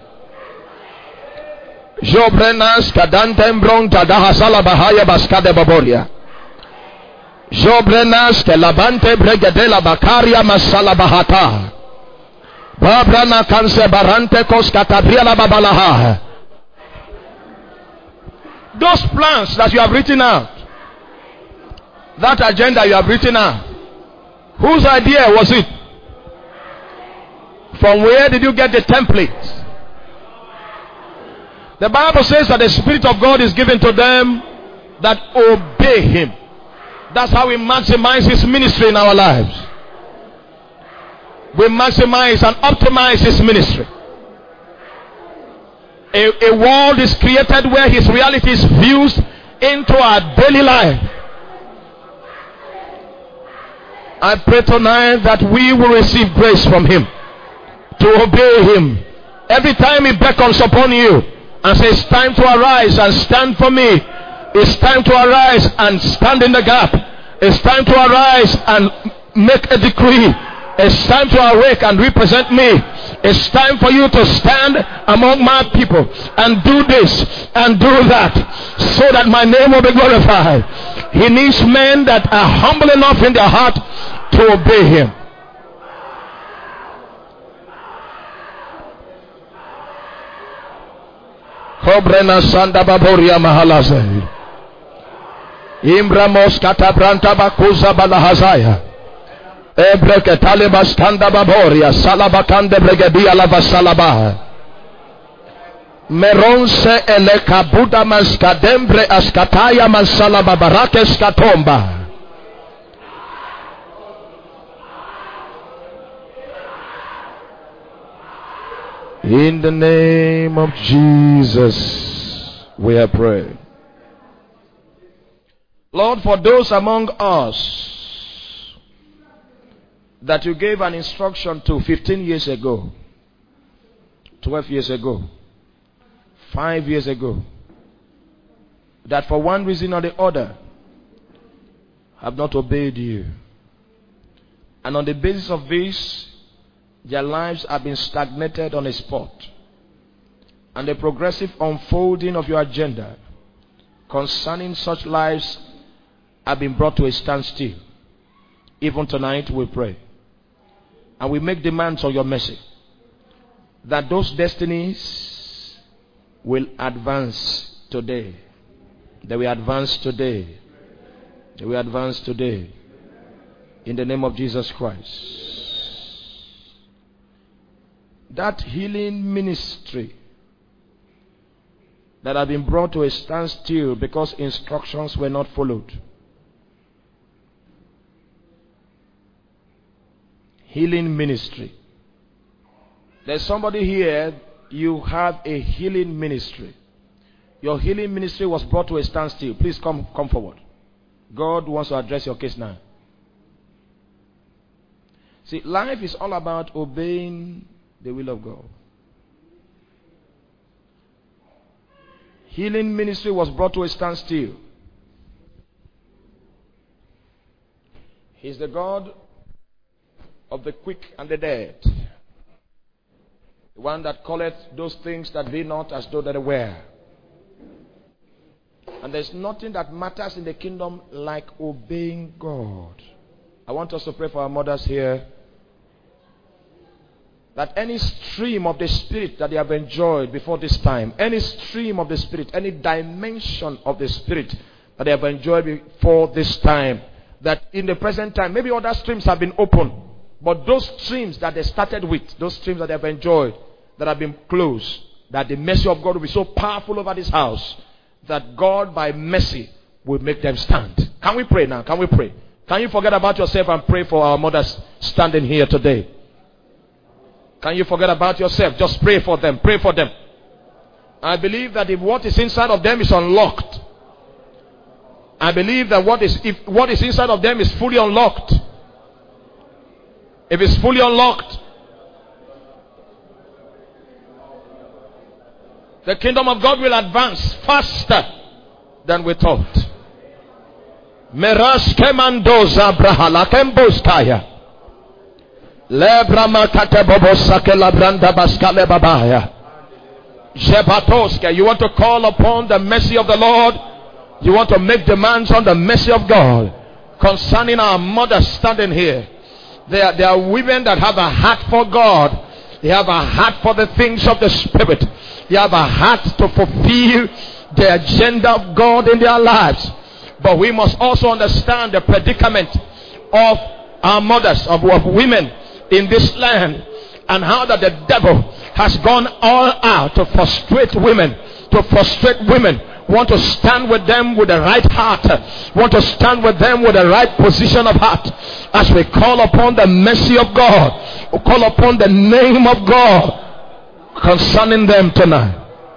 Jobrena skadantem bronta dahasala bahaya baskade baboria. Jobrena skelabante bregedela bakaria masala bahata. Babrana kanse barante koskatabriala babalaha. Those plans that you have written out, that agenda you have written out, whose idea was it? From where did you get the template? The Bible says that the Spirit of God is given to them that obey Him. That's how we maximize His ministry in our lives. We maximize and optimize His ministry. A world is created where His reality is fused into our daily life. I pray tonight that we will receive grace from Him to obey Him. Every time He beckons upon you and says, it's time to arise and stand for me. It's time to arise and stand in the gap. It's time to arise and make a decree. It's time to awake and represent me. It's time for you to stand among my people and do this and do that so that my name will be glorified. He needs men that are humble enough in their heart to obey Him. Kobrena sanda baboria mahalaze. Imbramos katabranta bakuza balahazaya. Ebreke talibas kanda baboria salabakande bregedia lava salaba. Meronse eleka buda maskadembre askataya mansalaba barake skatomba. In the name of Jesus, we have prayed. Lord, for those among us that you gave an instruction to 15 years ago, 12 years ago, 5 years ago, that for one reason or the other have not obeyed you. And on the basis of this, their lives have been stagnated on a spot. And the progressive unfolding of your agenda concerning such lives have been brought to a standstill. Even tonight we pray. And we make demands on your mercy that those destinies will advance today. They will advance today. They will advance today. In the name of Jesus Christ. That healing ministry that have been brought to a standstill because instructions were not followed. Healing ministry. There's somebody here, you have a healing ministry. Your healing ministry was brought to a standstill. Please come forward. God wants to address your case now. See, life is all about obeying the will of God. Healing ministry was brought to a standstill. He's the God of the quick and the dead. The one that calleth those things that be not as though they were. And there's nothing that matters in the kingdom like obeying God. I want us to pray for our mothers here, that any stream of the Spirit that they have enjoyed before this time, any stream of the Spirit, any dimension of the Spirit that they have enjoyed before this time, that in the present time, maybe other streams have been opened, but those streams that they started with, those streams that they have enjoyed, that have been closed, that the mercy of God will be so powerful over this house, that God by mercy will make them stand. Can we pray now? Can we pray? Can you forget about yourself and pray for our mothers standing here today? Can you forget about yourself? Just pray for them. Pray for them. I believe that if what is inside of them is unlocked, I believe that if what is inside of them is fully unlocked, if it's fully unlocked, the kingdom of God will advance faster than we thought. Meras kemandoza brahala kemboskaya. Lebrama katebobosa labranda baskale babaya. Jebatoska. You want to call upon the mercy of the Lord? You want to make demands on the mercy of God concerning our mothers standing here? There are women that have a heart for God. They have a heart for the things of the Spirit. They have a heart to fulfill the agenda of God in their lives. But we must also understand the predicament of our mothers, of women in this land, and how that the devil has gone all out to frustrate women, want to stand with them with the right heart, want to stand with them with the right position of heart. As we call upon the mercy of God, we call upon the name of God concerning them tonight.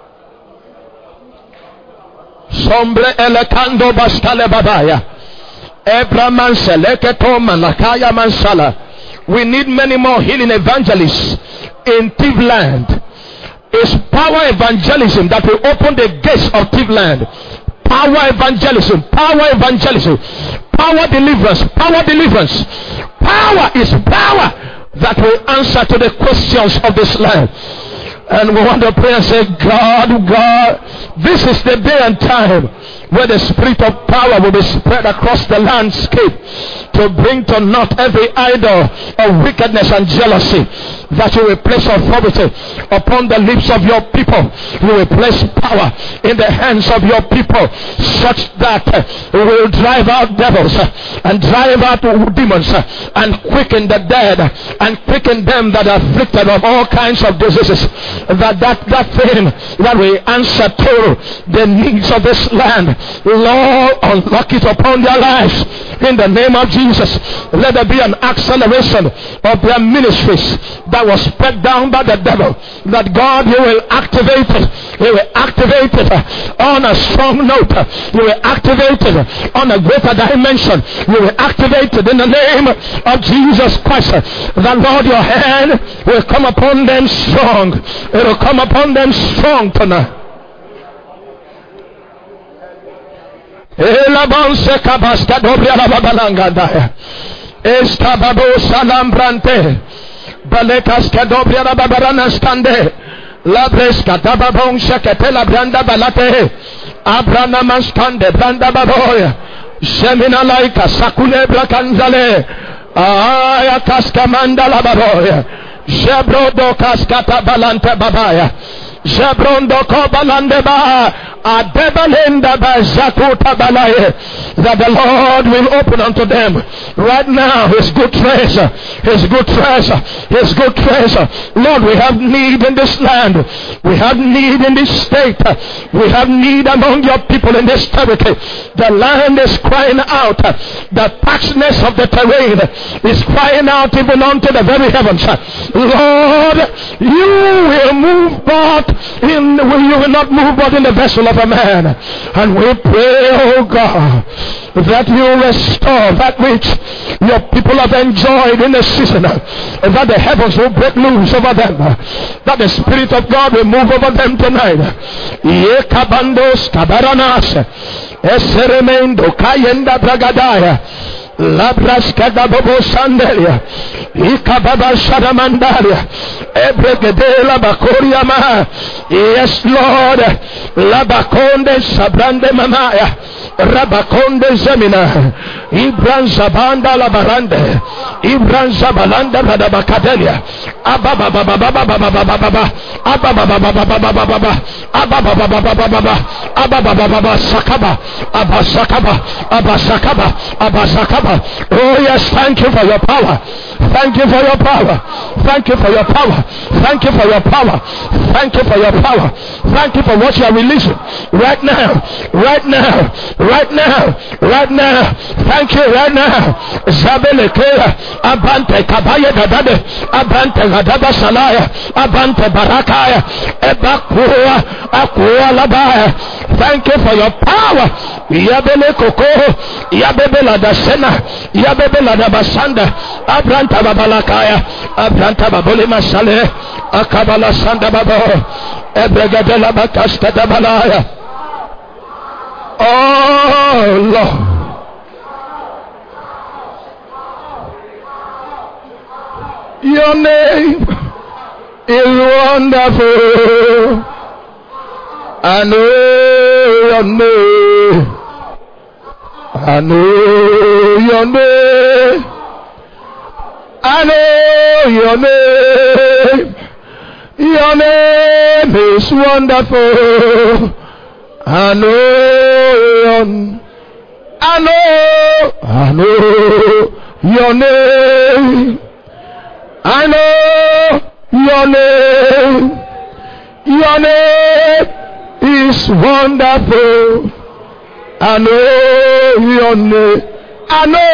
Sombre elekando baskale babaya. Ebraman seleketo manakaya mansala. We need many more healing evangelists in Tivland. It's power evangelism that will open the gates of Tivland. Power evangelism, power evangelism, power deliverance, power deliverance. Power is power that will answer to the questions of this land. And we want to pray and say, God, this is the day and time where the spirit of power will be spread across the landscape to bring to naught every idol of wickedness and jealousy. That you will place authority upon the lips of your people. You will place power in the hands of your people, such that we will drive out devils and drive out demons and quicken the dead and quicken them that are afflicted of all kinds of diseases. That thing that we answer to the needs of this land, Lord, unlock it upon their lives in the name of Jesus. Let there be an acceleration of their ministries that was spread down by the devil. That God, you will activate it. You will activate it on a strong note. You will activate it on a greater dimension. You will activate it in the name of Jesus Christ. That Lord, your hand will come upon them strong. It will come upon them strong tonight. Elabanse kabaska dobria la babalanga daya. Estababo salambrante. Balekas kadobria la babarana stande. Labreska tababon shakete la branda balate. Abrana manstande branda baboya. Semina laika sakule brakanzale. Aya kaskamanda la baboya. Jebrodo kaskata balante babaya. Jebrondo ko balande ba. that the Lord will open unto them right now His good treasure, His good treasure, His good treasure. Lord, we have need in this land. We have need in this state. We have need among your people in this territory. The land is crying out. The parchness of the terrain is crying out even unto the very heavens. Lord, you will move but you will not move but in the vessel of a man. And we pray, oh God, that you restore that which your people have enjoyed in the season, that the heavens will break loose over them, that the Spirit of God will move over them tonight. Yekabandos kabaranas eseremendo kayenda bragadaya labras kadabobo sandelia ikababa shadamandalia ebregedela bakoria ma. Yes, Lord. Labakonde sabrande mamaya rabakonde zemina ibran zabanda labarande ibran zabalanda radabakadelia ababa baba baba baba baba baba ababa baba baba baba baba ababa baba baba baba ababa baba sakaba abasakaba abasakaba abasakaba. Oh yes, thank you for your power. Thank you for your power. Thank you for your power. Thank you for your power. Thank you for your power. Thank you for what you are releasing right now. Right now. Right now. Right now. Thank you right now. Zabelekea abante kabaya dadade abante gadaba salaya abante barakaya ebakua akua labaya. Thank you for your power. Yabele koko yabebe la dasena yabebe la dabasanda abranta babalakaya abranta babole masale akabala sanda babo ebregade la bakasta dabalaya. Oh Lord, your name is wonderful. I know your name. I know your name. I know your name. Your name is wonderful. I know your name. I know your name. I know your name. Your name is wonderful. I know your name. I know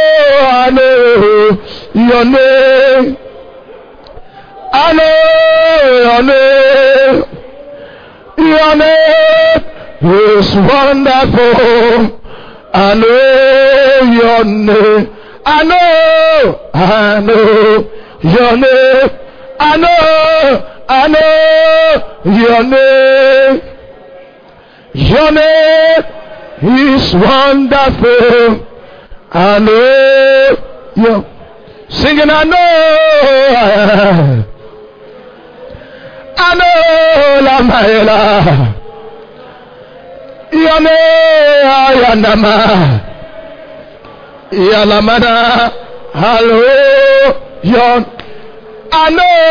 your name. I know your name. Your name is wonderful. I know your name. I know your name. I know your name. Your name is wonderful. I know you. Singing, I know la maela. Your name, Ayanama. Yalamana. Hello. Yon. I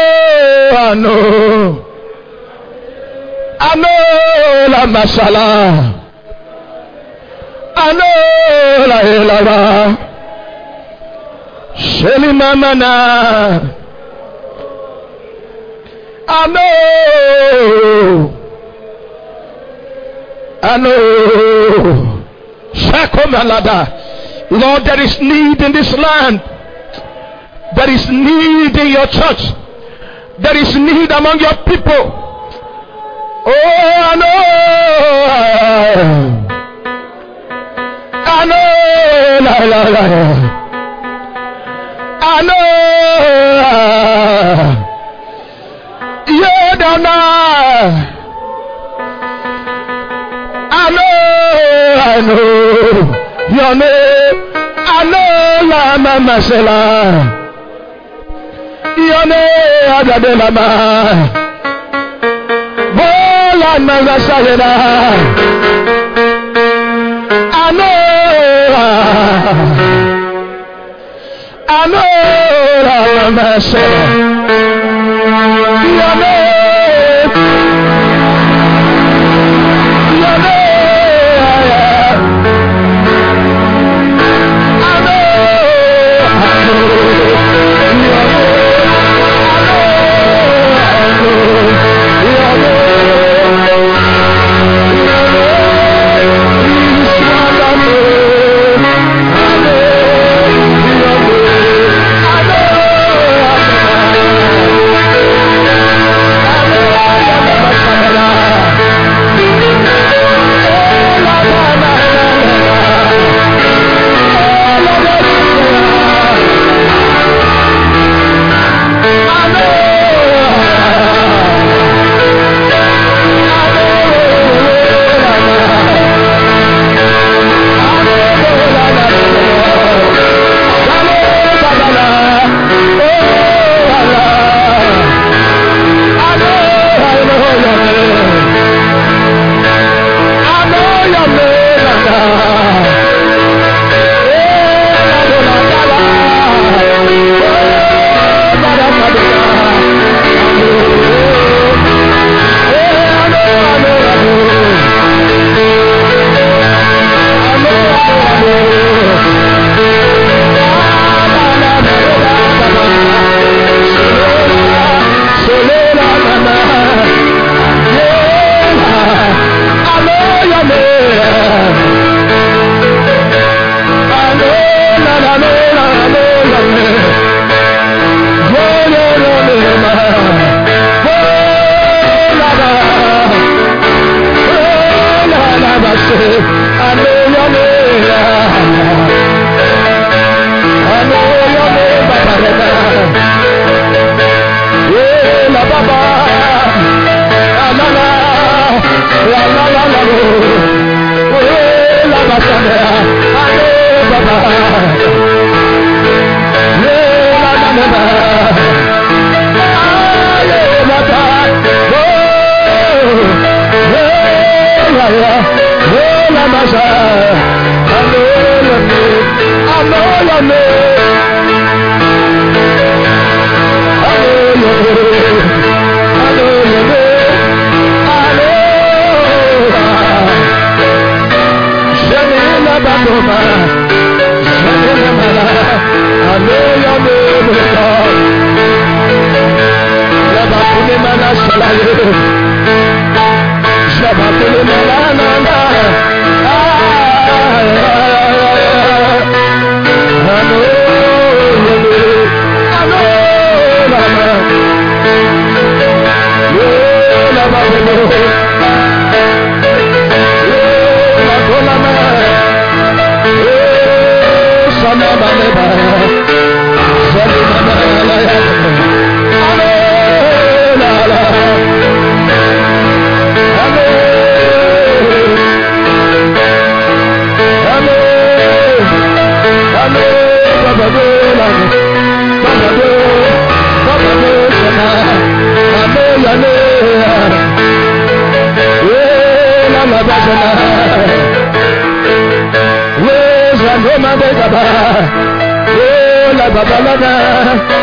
know la masala. I know la elava. Shelimamana. I know. Shakomalada. Lord, there is need in this land. There is need in your church. There is need among your people. Oh, I know la. I know you don't know. I know your name. I know la mama sela. Your name Adadela. Bola mama sela. I know la mama sela. Your name. Your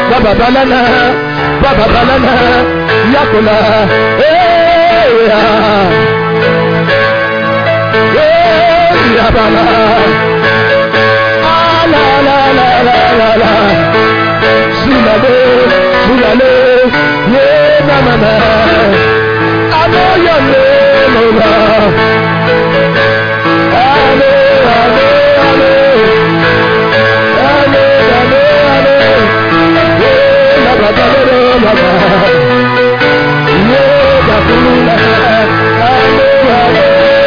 Baba Balana, Baba Balana, Yakula, Yabala, la la la la la la, Sulale, Sulale, yeah, mama, I know your name, oh Lord. Ale, ale, ale, ale, ale, ale, yeah, baba, baba, baba, yeah, baba, ale, ale.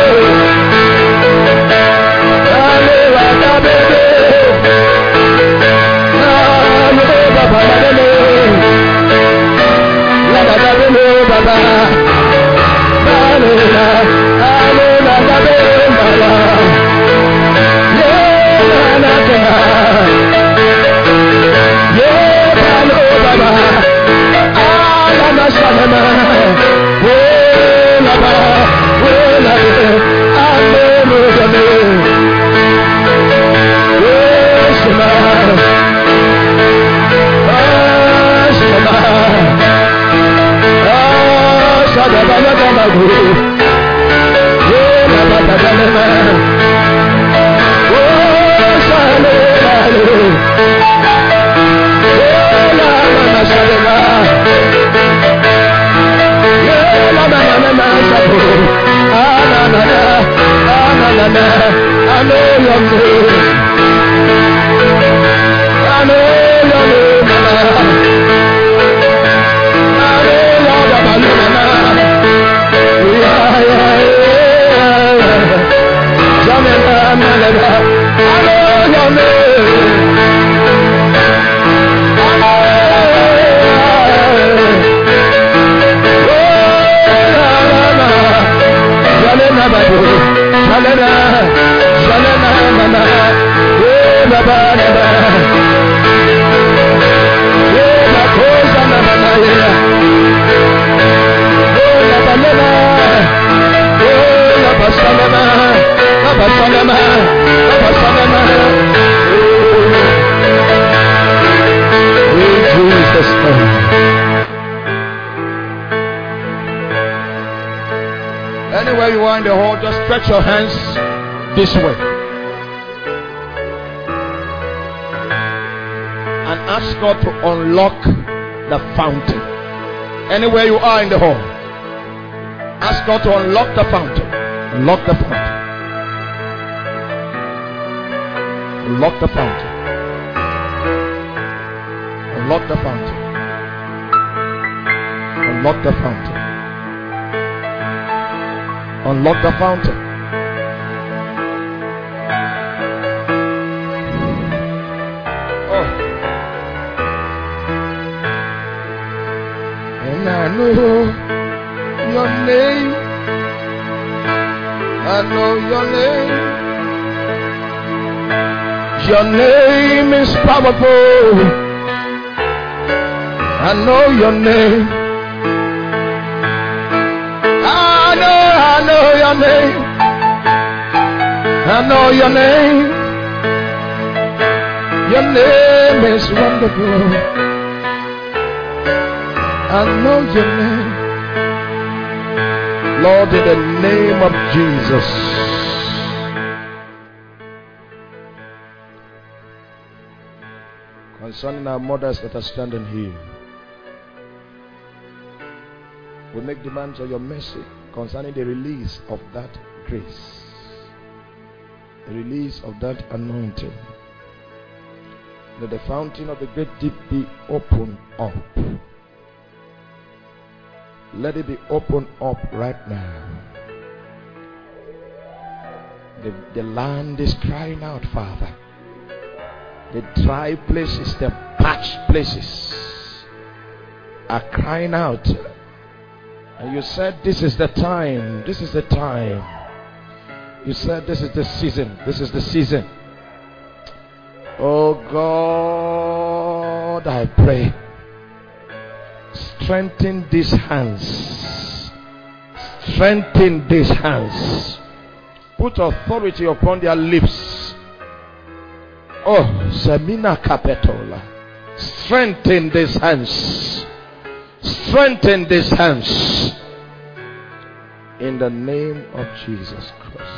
Anywhere you are in the hall, just stretch your hands this way and ask God to unlock the fountain. Anywhere you are in the hall, ask God to unlock the fountain. Unlock the fountain. Unlock the fountain. Unlock the fountain. Unlock the fountain. Unlock the fountain. Oh. And I know your name. I know your name. Your name is powerful. I know your name. I know your name. I know your name. Your name is wonderful. I know your name. Lord, in the name of Jesus. Concerning our mothers that are standing here, we make demands of your mercy concerning the release of that grace, the release of that anointing. Let the fountain of the great deep be opened up. Let it be opened up right now. The land is crying out, Father. The dry places, the parched places are crying out. And you said, this is the time. This is the time. You said, this is the season. This is the season. Oh God, I pray. Strengthen these hands. Strengthen these hands. Put authority upon their lips. Oh, Semina Capetola. Strengthen these hands. Strengthen these hands. In the name of Jesus Christ.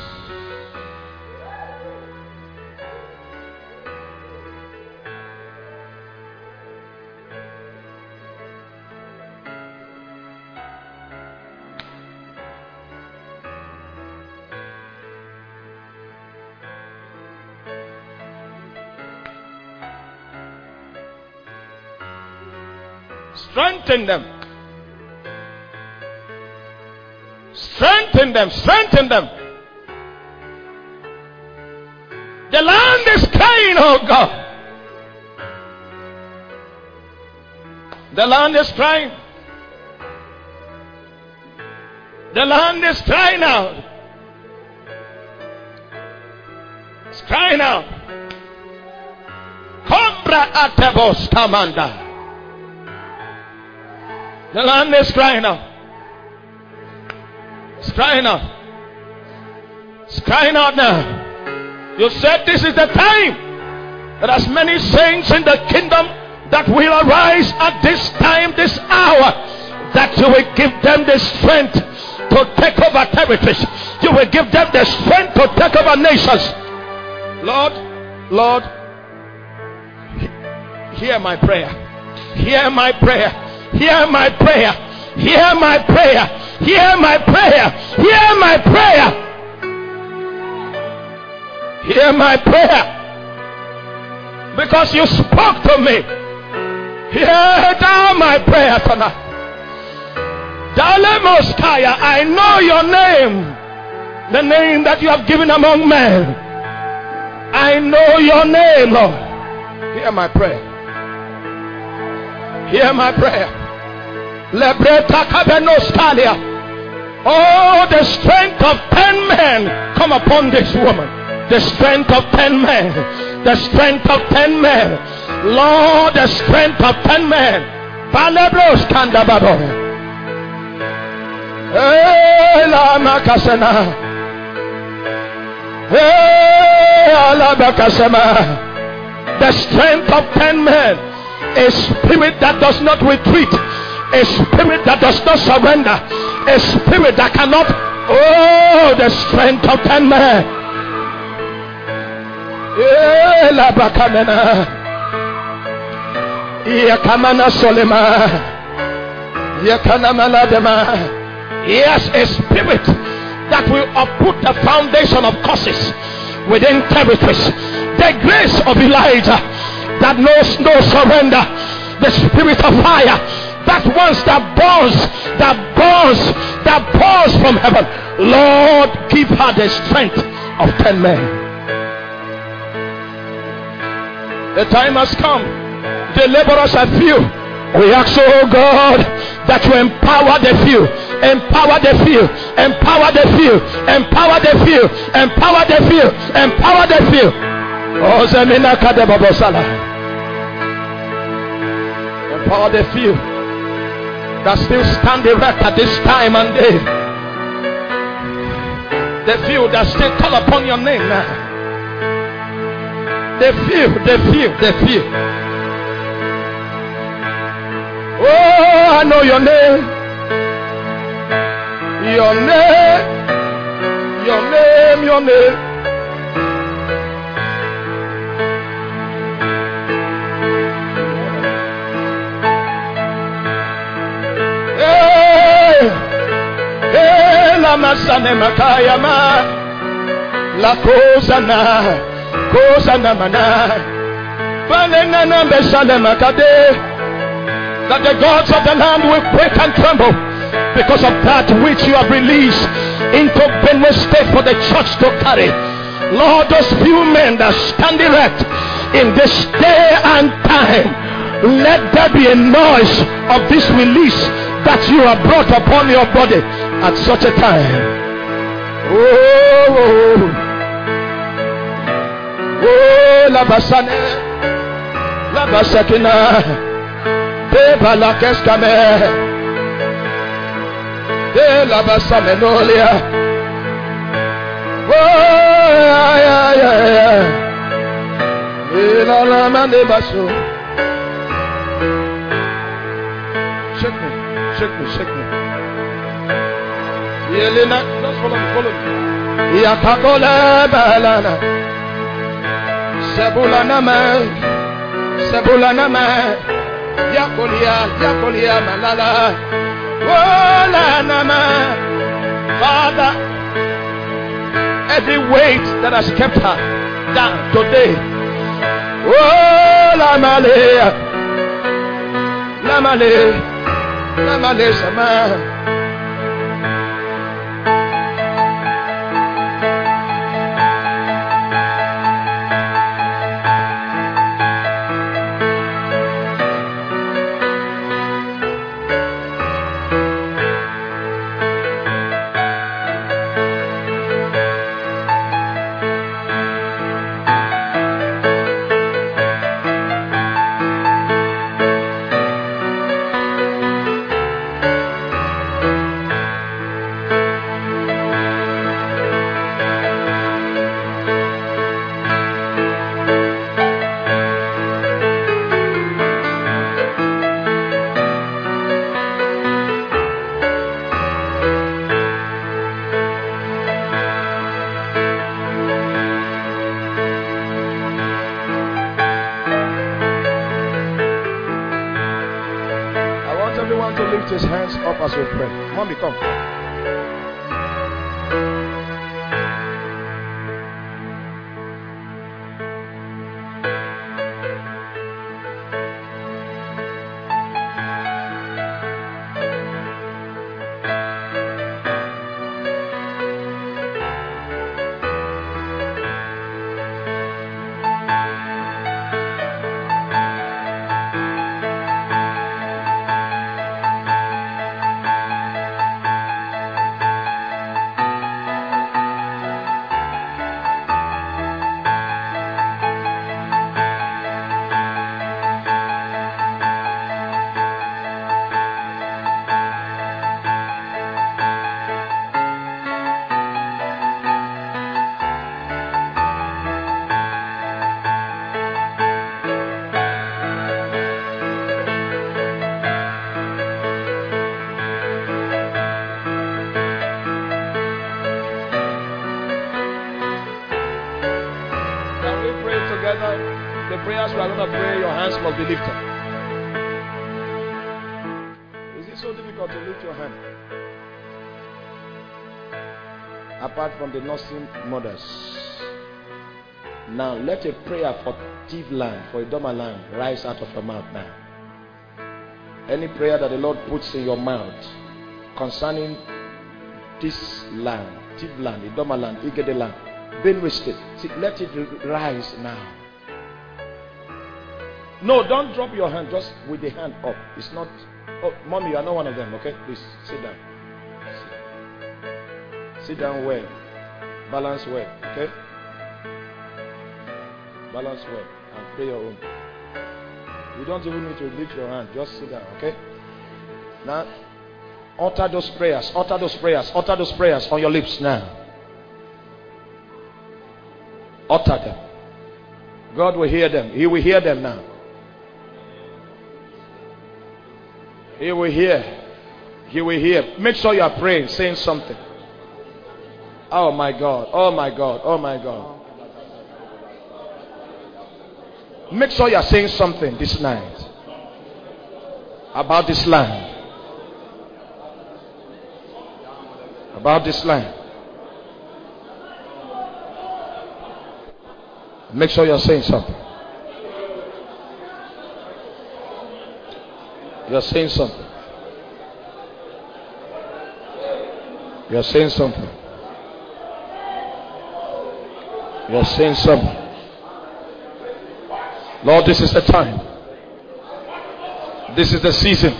Strengthen them. Strengthen them. Strengthen them. The land is crying, oh God. The land is crying. The land is crying out. It's crying out. Cobra atebos tamanda. The land is crying out. It's crying out. It's crying out now. You said this is the time that as many saints in the kingdom that will arise at this time, this hour, that you will give them the strength to take over territories. You will give them the strength to take over nations. Lord, Lord, hear my prayer. Hear my prayer. Hear my prayer. Hear my prayer. Hear my prayer. Hear my prayer. Hear my prayer. Because you spoke to me. Hear thou my prayer tonight. Dalemoskaya, I know your name. The name that you have given among men. I know your name, Lord. Hear my prayer. Hear my prayer. Lebreta kabenoskalia. Oh, the strength of 10 men come upon this woman. The strength of 10 men. The strength of 10 men. Lord, the strength of 10 men. Balebros kandababo. Hey, la makasena. Hey, alabakasema. The strength of 10 men. A spirit that does not retreat. A spirit that does not surrender. A spirit that cannot. Oh, the strength of 10 men. Labakamena. Yakamana Solema. Yakanamala Dema. Yes, a spirit that will uproot the foundation of curses within territories. The grace of Elijah that knows no surrender. The spirit of fire that once that pours from heaven. Lord, give her the strength of 10 men. The time has come. The laborers are few. We ask, oh God, that you empower the few. Empower the few. Empower the few. Empower the few. Empower the few. Empower the few. Oh, Zemina Kadebabosala. Empower the few that still stand erect at this time and day. The few that still call upon your name now. The few. Oh, I know your name. Your name. Your name. Your name. Hey, la masane makaya ma. La cosa na. Cosa na mana. Vanena na besane makade. That the gods of the land will break and tremble because of that which you have released into Benue State for the church to carry. Lord, those few men that stand erect in this day and time, let there be a noise of this release that you have brought upon your body at such a time. Oh, la basane, la basakina. De la kescame de la bassa menolia. Oh, yeah. De la lama de basso. shake me, shake me, shake me. Yelena, just follow me, follow me. Yakakola balana, sebulana man, sebulana man. Yakolia malala, wola man. Father, every weight that has kept her down today, oh la male, sama. His hands up as we pray. Mommy, come. The prayers we are going to pray, your hands must be lifted. Is it so difficult to lift your hand? Apart from the nursing mothers. Now let a prayer for Tiv land, for Idoma land, rise out of your mouth now. Any prayer that the Lord puts in your mouth concerning this land, Tiv land, Idoma land, Igede land, Benue State, let it rise now. No, don't drop your hand just with the hand up. It's not. Oh, mommy, you are not one of them, okay? Please sit down. Sit down well. Balance well, okay? Balance well and pray your own. You don't even need to lift your hand. Just sit down, okay? Now, utter those prayers. Utter those prayers. Utter those prayers on your lips now. Utter them. God will hear them. He will hear them now. He will hear. He will hear. Make sure you are praying, saying something. Oh my God. Oh my God. Oh my God. Make sure you are saying something this night about this land. About this land. Make sure you are saying something. You are saying something. You are saying something. You are saying something. Lord, this is the time. This is the season.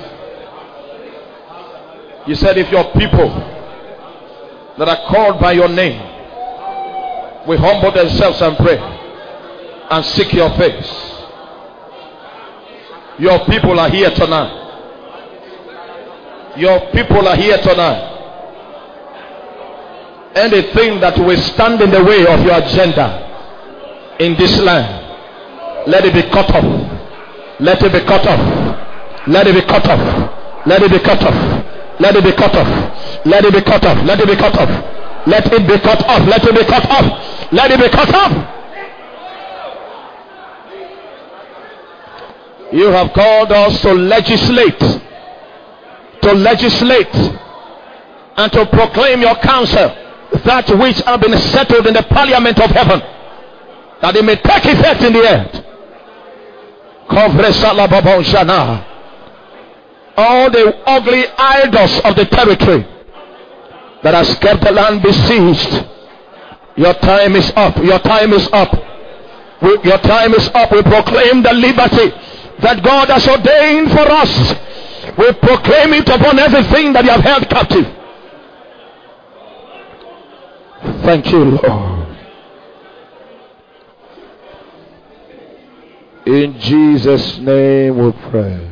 You said if your people that are called by your name will humble themselves and pray and seek your face. Your people are here tonight. Your people are here tonight. Anything that will stand in the way of your agenda in this land, let it be cut off. Let it be cut off. Let it be cut off. Let it be cut off. Let it be cut off. Let it be cut off. Let it be cut off. Let it be cut off. Let it be cut off. Let it be cut off. You have called us to legislate. To legislate. And to proclaim your counsel. That which have been settled in the parliament of heaven. That it may take effect in the earth. All the ugly idols of the territory that has kept the land besieged. Your time is up. Your time is up. Your time is up. We proclaim the liberty that God has ordained for us. We proclaim it upon everything that you have held captive. Thank you, Lord. In Jesus' name we pray.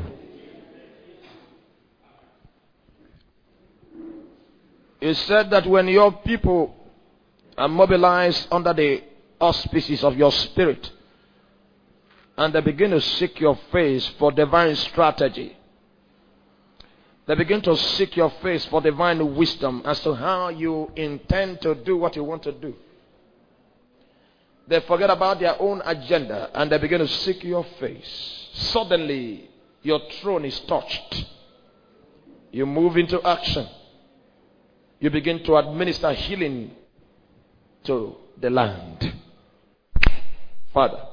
It said that when your people are mobilized under the auspices of your spirit and they begin to seek your face for divine strategy, they begin to seek your face for divine wisdom as to how you intend to do what you want to do. They forget about their own agenda and they begin to seek your face. Suddenly, your throne is touched. You move into action. You begin to administer healing to the land. Father,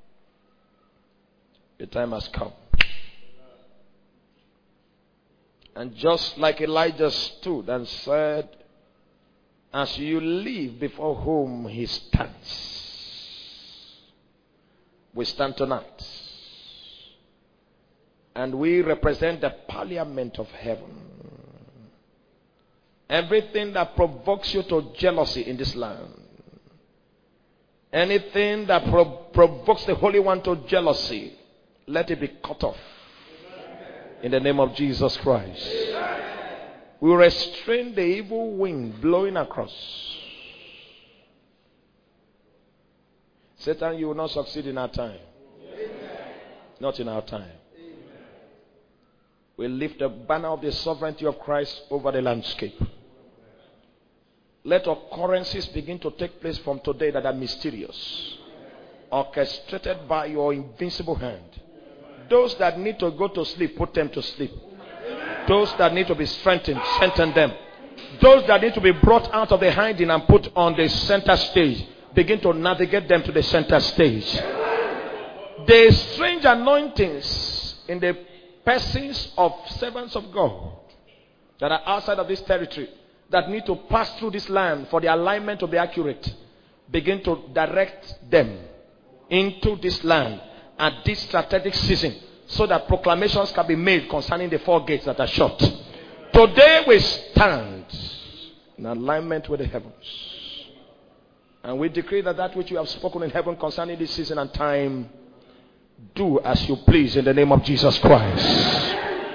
the time has come. And just like Elijah stood and said, as you live before whom he stands, we stand tonight. And we represent the parliament of heaven. Everything that provokes you to jealousy in this land. Anything that provokes the Holy One to jealousy, let it be cut off. In the name of Jesus Christ. We restrain the evil wind blowing across. Satan, you will not succeed in our time. Not in our time. We lift the banner of the sovereignty of Christ over the landscape. Let occurrences begin to take place from today that are mysterious, orchestrated by your invincible hand. Those that need to go to sleep, put them to sleep. Those that need to be strengthened, strengthen them. Those that need to be brought out of the hiding and put on the center stage, begin to navigate them to the center stage. The strange anointings in the persons of servants of God that are outside of this territory, that need to pass through this land for the alignment to be accurate, begin to direct them into this land at this strategic season, so that proclamations can be made concerning the 4 gates that are shut. Today we stand in alignment with the heavens, and we decree that that which you have spoken in heaven concerning this season and time, do as you please in the name of Jesus Christ.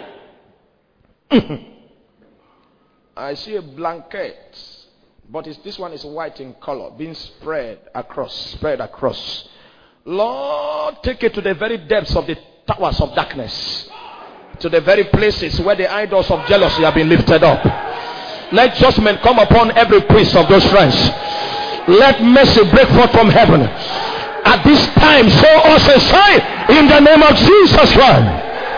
I see a blanket, but this one is white in color, being spread across. Lord, take it to the very depths of the towers of darkness, to the very places where the idols of jealousy have been lifted up. Let judgment come upon every priest of those friends. Let mercy break forth from heaven. At this time, show us a sign in the name of Jesus Christ.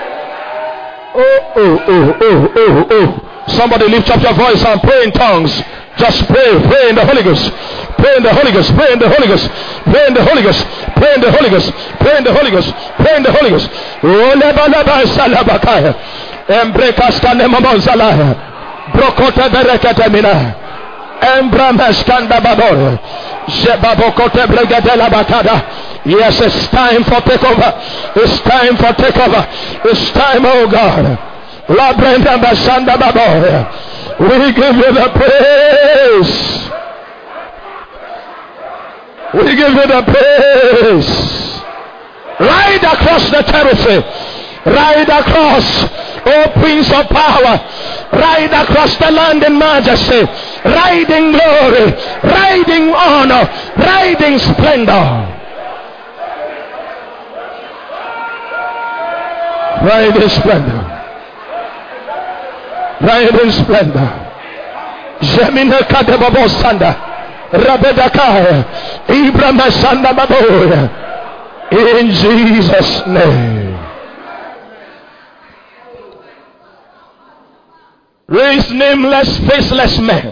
Oh. Somebody lift up your voice and pray in tongues. Just pray in the Holy Ghost. Pray in the Holy Ghost. Pray in the Holy Ghost. Pray in the Holy Ghost. Pray in the Holy Ghost. Pray in the Holy Ghost. Pray in the Holy Ghost. Oh, leba salabakaya. Embrekas kanemamon salaya. Brokote berekete mina. Embrames kandabador. Jebabokote bregadela bakada. Yes, it's time for takeover. It's time for takeover. It's time, oh God. La Brenda Basanda Baboya. We give you the praise. We give you the praise. Ride across the territory. Ride across, oh Prince of Power. Ride across the land in majesty. Ride in glory. Ride in honor. Ride in splendor. Ride in splendor. Reign in splendor. Jemina Kadebabo Sanda. Rabedakaya. Ibrahim Sanda Baboya. In Jesus' name. Raise nameless, faceless men.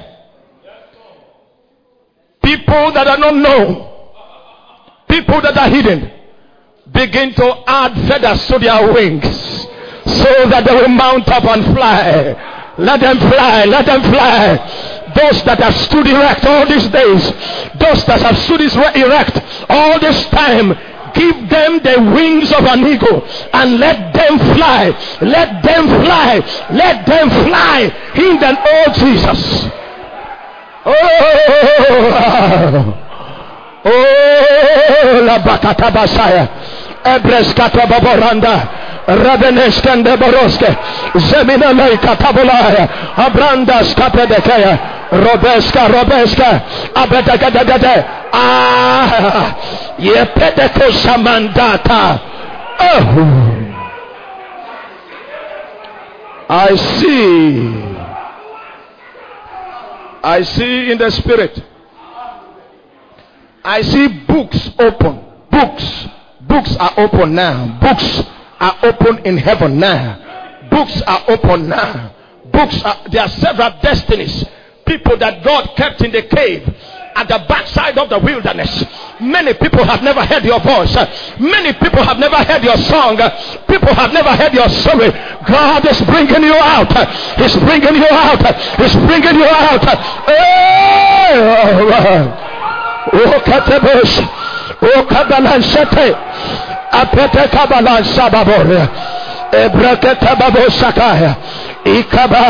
People that are not known. People that are hidden. Begin to add feathers to their wings so that they will mount up and fly. Let them fly. Let them fly. Those that have stood erect all these days. Those that have stood erect all this time. Give them the wings of an eagle and let them fly. Let them fly. Let them fly in the name of Jesus. Oh, la bakata basaya. Ebreskata baboranda. Rabeneskende boroske. Zemina lei katabulaya. Abrandas kapedekaya. Robeska. Abedekadegade. Yepedeko samandata. Oh. I see in the spirit. I see books open. Books are open now. Books are open in heaven now. Books are open now. There are several destinies. People that God kept in the cave at the backside of the wilderness. Many people have never heard your voice. Many people have never heard your song. People have never heard your story. God is bringing you out. He's bringing you out. He's bringing you out. Oh, Katebush. Oh, Kabalanshete. Apete Kabalansababore. Ebraketa Babosakaya. Ikaba.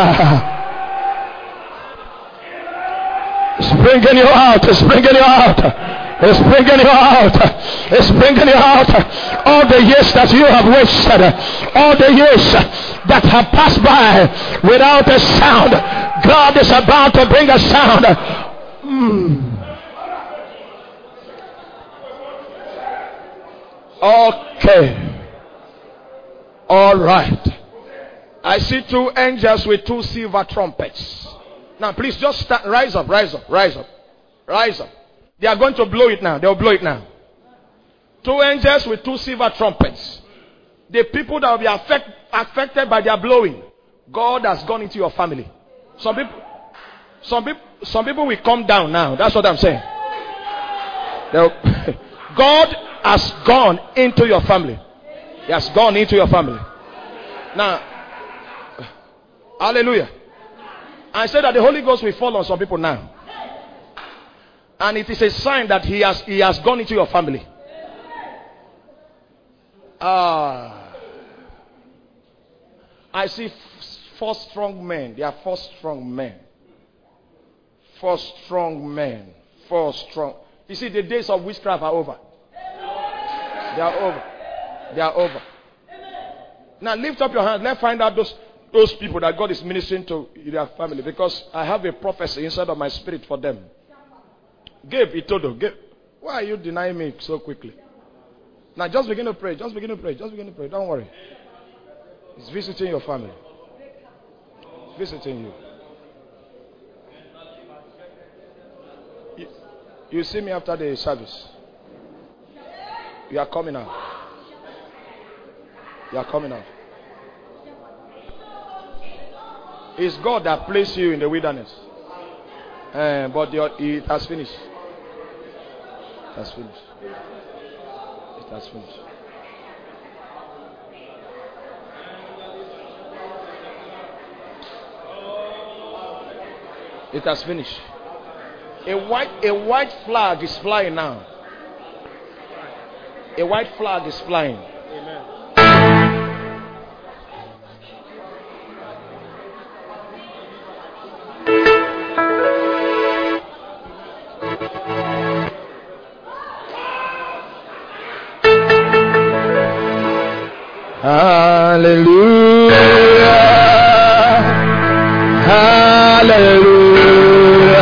It's bringing you out. It's bringing you out. It's bringing you out. It's bringing you out. All the years that you have wasted, all the years that have passed by without a sound, God is about to bring a sound. Okay. All right. I see two angels with two silver trumpets. Now, please just start. Rise up. They are going to blow it now. They'll blow it now. Two angels with two silver trumpets. The people that will be affected by their blowing, God has gone into your family. Some people will come down now. That's what I'm saying. God has gone into your family. He has gone into your family. Now, hallelujah. I said that the Holy Ghost will fall on some people now. And it is a sign that he has gone into your family. I see four strong men. There are four strong men. Four strong men. Four strong. You see, the days of witchcraft are over. They are over. They are over. Now lift up your hands. Let's find out those people that God is ministering to in their family. Because I have a prophecy inside of my spirit for them. Gabe, Itodo, Gabe. Why are you denying me so quickly? Now just begin to pray. Just begin to pray. Just begin to pray. Don't worry. It's visiting your family. It's visiting you. You see me after the service. You are coming out. You are coming out. It's God that placed you in the wilderness. But it has finished. It has finished. It has finished. It has finished. A white flag is flying now. A white flag is flying. Amen. Hallelujah. Hallelujah.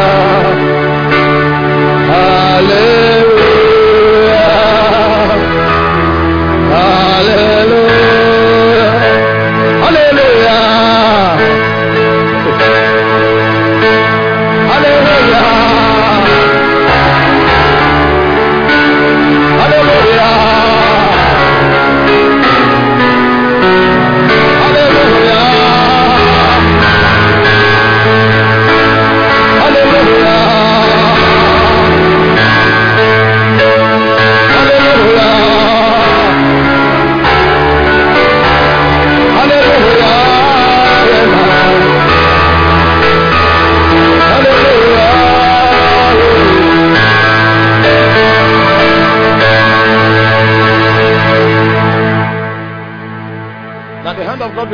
Hallelujah. Hallelujah. Hallelujah.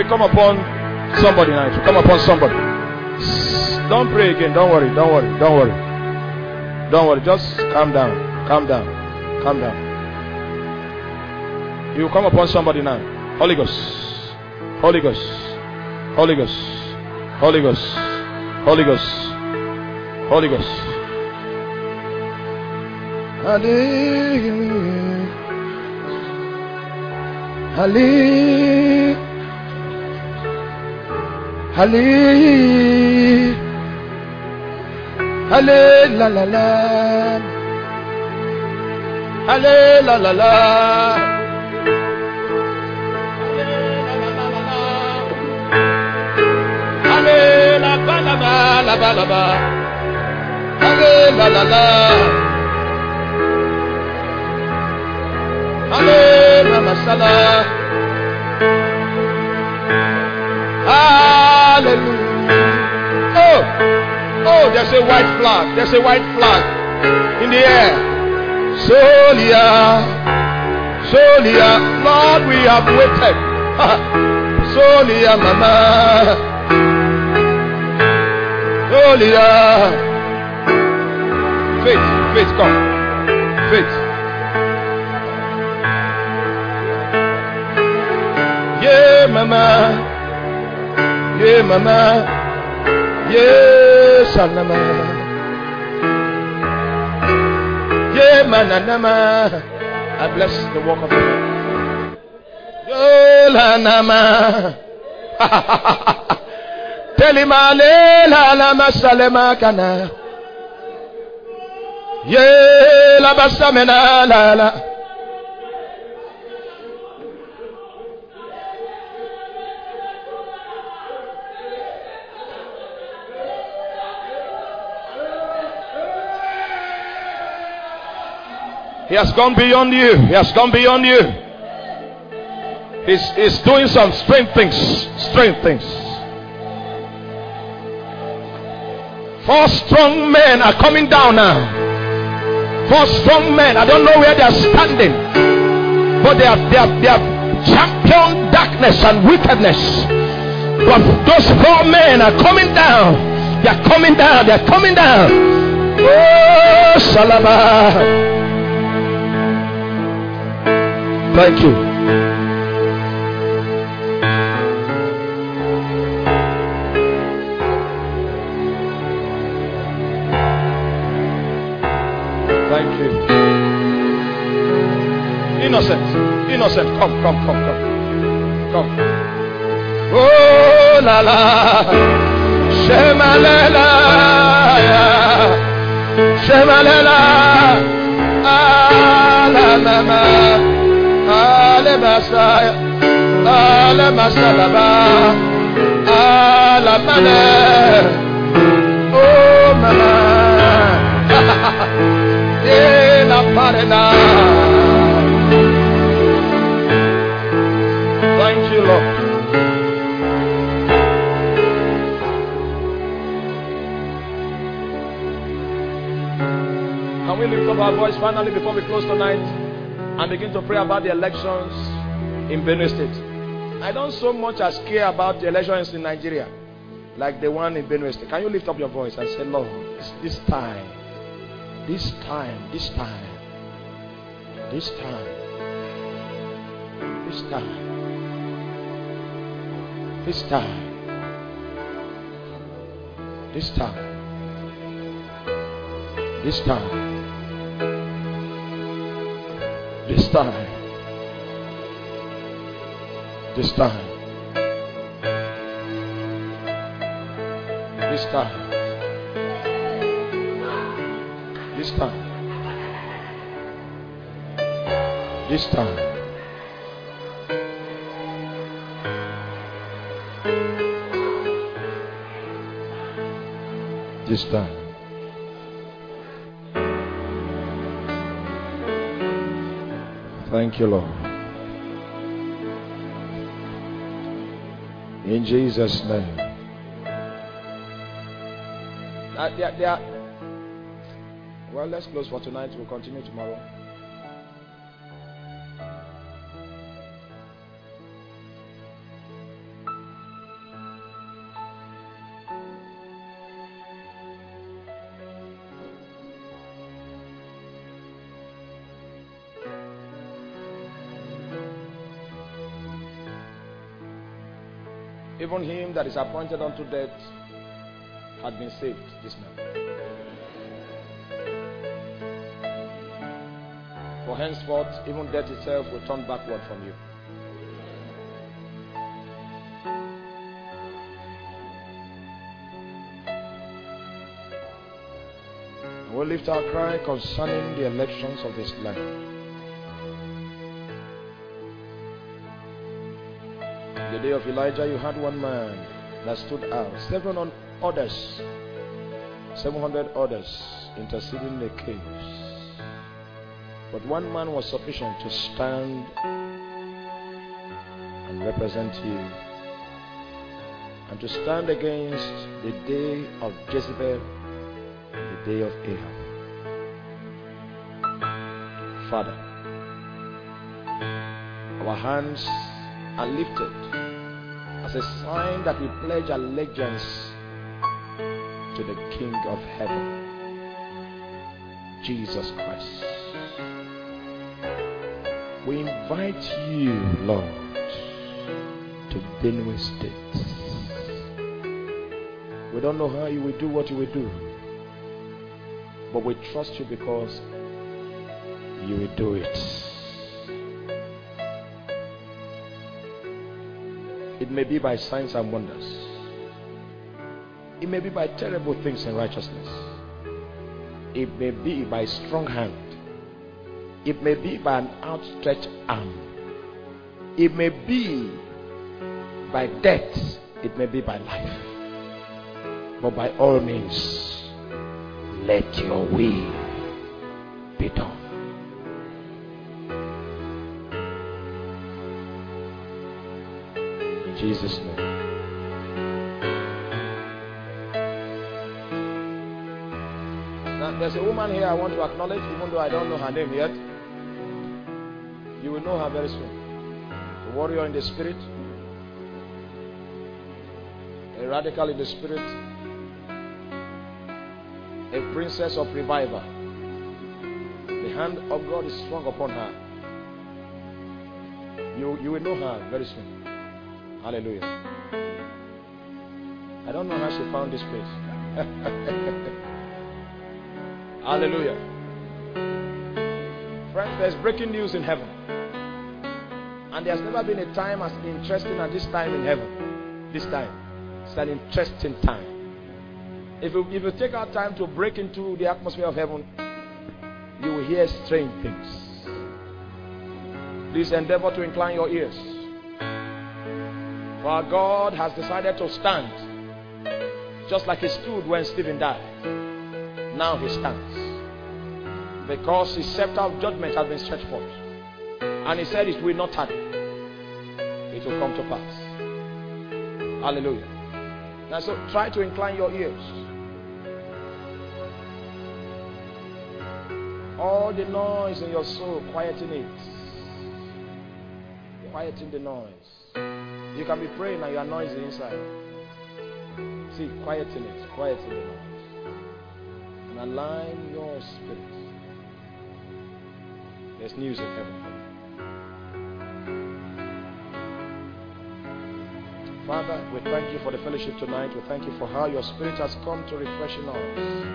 come upon somebody now. It will come upon somebody. Don't pray again. Don't worry. Don't worry. Don't worry. Don't worry. Just calm down. Calm down. Calm down. It will come upon somebody now. Holy Ghost. Holy Ghost. Holy Ghost. Holy Ghost. Holy Ghost. Holy Ghost. Hallelujah. Hallelujah. Hallelujah. Hallelujah. La la la. Hallelujah. La la la. Hallelujah. La ba la ba la ba la ba. Hallelujah. La la la. Hallelujah. Masala. Hallelujah. Oh, there's a white flag. There's a white flag in the air. Solia. Solia. Lord, we have waited. Solia, mama. Solia. Faith, faith, come. Faith. Yeah, mama. Yeah, mama. Yeah, sanama. Yeah, mananama. I bless the work of the Lord. Yeah, lanama. Telima le la lama salema kana. Yeah, la basamena la la. He has gone beyond you. He has gone beyond you. He's doing some strange things. Strange things. 4 strong men are coming down now. 4 strong men. I don't know where they are standing, but they have championed darkness and wickedness. But those 4 men are coming down. They are coming down. They are coming down. Oh, Salama. Thank you. Thank you. Innocent. Innocent. Come. Oh la la. Shemalela. Shemalela. Ah la mama. Ale Masaya, Ale Masalaba, Ale Mane, oh mama, yeah la parena. Thank you, Lord. Can we lift up our voice finally before we close tonight? And begin to pray about the elections in Benue State. I don't so much as care about the elections in Nigeria like the one in Benue State. Can you lift up your voice and say, Lord, this time, this time, this time, this time, this time, this time, this time, this time. This time. This time. This time. This time. This time. This time. Thank you, Lord. In Jesus' name. Well, let's close for tonight. We'll continue tomorrow. Even him that is appointed unto death had been saved, this man. For henceforth, even death itself will turn backward from you. We'll lift our cry concerning the elections of this land. The day of Elijah, you had one man that stood out. 700 others interceding in the caves. But one man was sufficient to stand and represent you. And to stand against the day of Jezebel, the day of Ahab. Father, our hands are lifted as a sign that we pledge allegiance to the King of Heaven, Jesus Christ. We invite you, Lord, to Benue State. We don't know how you will do what you will do, but we trust you because you will do it. It may be by signs and wonders. It may be by terrible things in righteousness. It may be by strong hand. It may be by an outstretched arm. It may be by death. It may be by life. But by all means, let your will be done. In Jesus' name. Now, there's a woman here I want to acknowledge, even though I don't know her name yet. You will know her very soon. A warrior in the spirit, a radical in the spirit, a princess of revival. The hand of God is strong upon her. You will know her very soon. Hallelujah. I don't know how she found this place. Hallelujah. Friends, there's breaking news in heaven. And there's never been a time as interesting as this time in heaven. This time. It's an interesting time. If you take our time to break into the atmosphere of heaven, you will hear strange things. Please endeavor to incline your ears. For our God has decided to stand. Just like he stood when Stephen died. Now he stands. Because his scepter of judgment has been stretched forth. And he said it will not tarry. It will come to pass. Hallelujah. Now so try to incline your ears. All the noise in your soul, quieten it. Quieten the noise. You can be praying and you are noisy inside. See, quieten it. Quieten the noise. And align your spirit. There's news in heaven. Father, we thank you for the fellowship tonight. We thank you for how your spirit has come to refreshing us.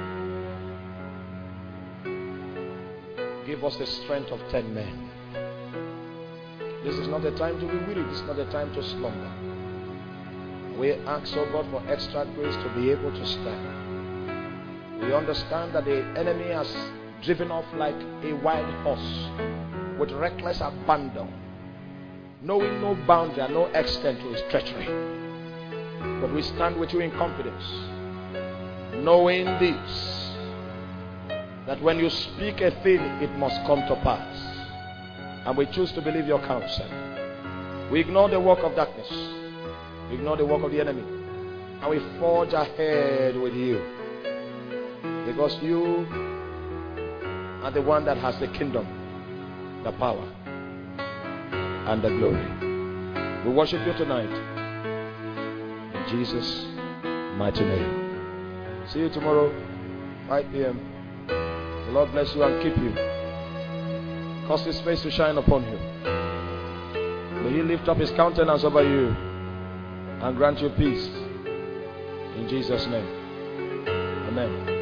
Give us the strength of 10 men. This is not the time to be weary. This is not the time to slumber. We ask, oh God, for extra grace to be able to stand. We understand that the enemy has driven off like a wild horse with reckless abandon, knowing no boundary and no extent to his treachery. But we stand with you in confidence, knowing this, that when you speak a thing, it must come to pass. And we choose to believe your counsel. We ignore the work of darkness. We ignore the work of the enemy. And we forge ahead with you. Because you are the one that has the kingdom, the power, and the glory. We worship you tonight. In Jesus' mighty name. See you tomorrow, 5 p.m. The Lord bless you and keep you. Cause his face to shine upon you. May he lift up his countenance over you and grant you peace. In Jesus' name. Amen.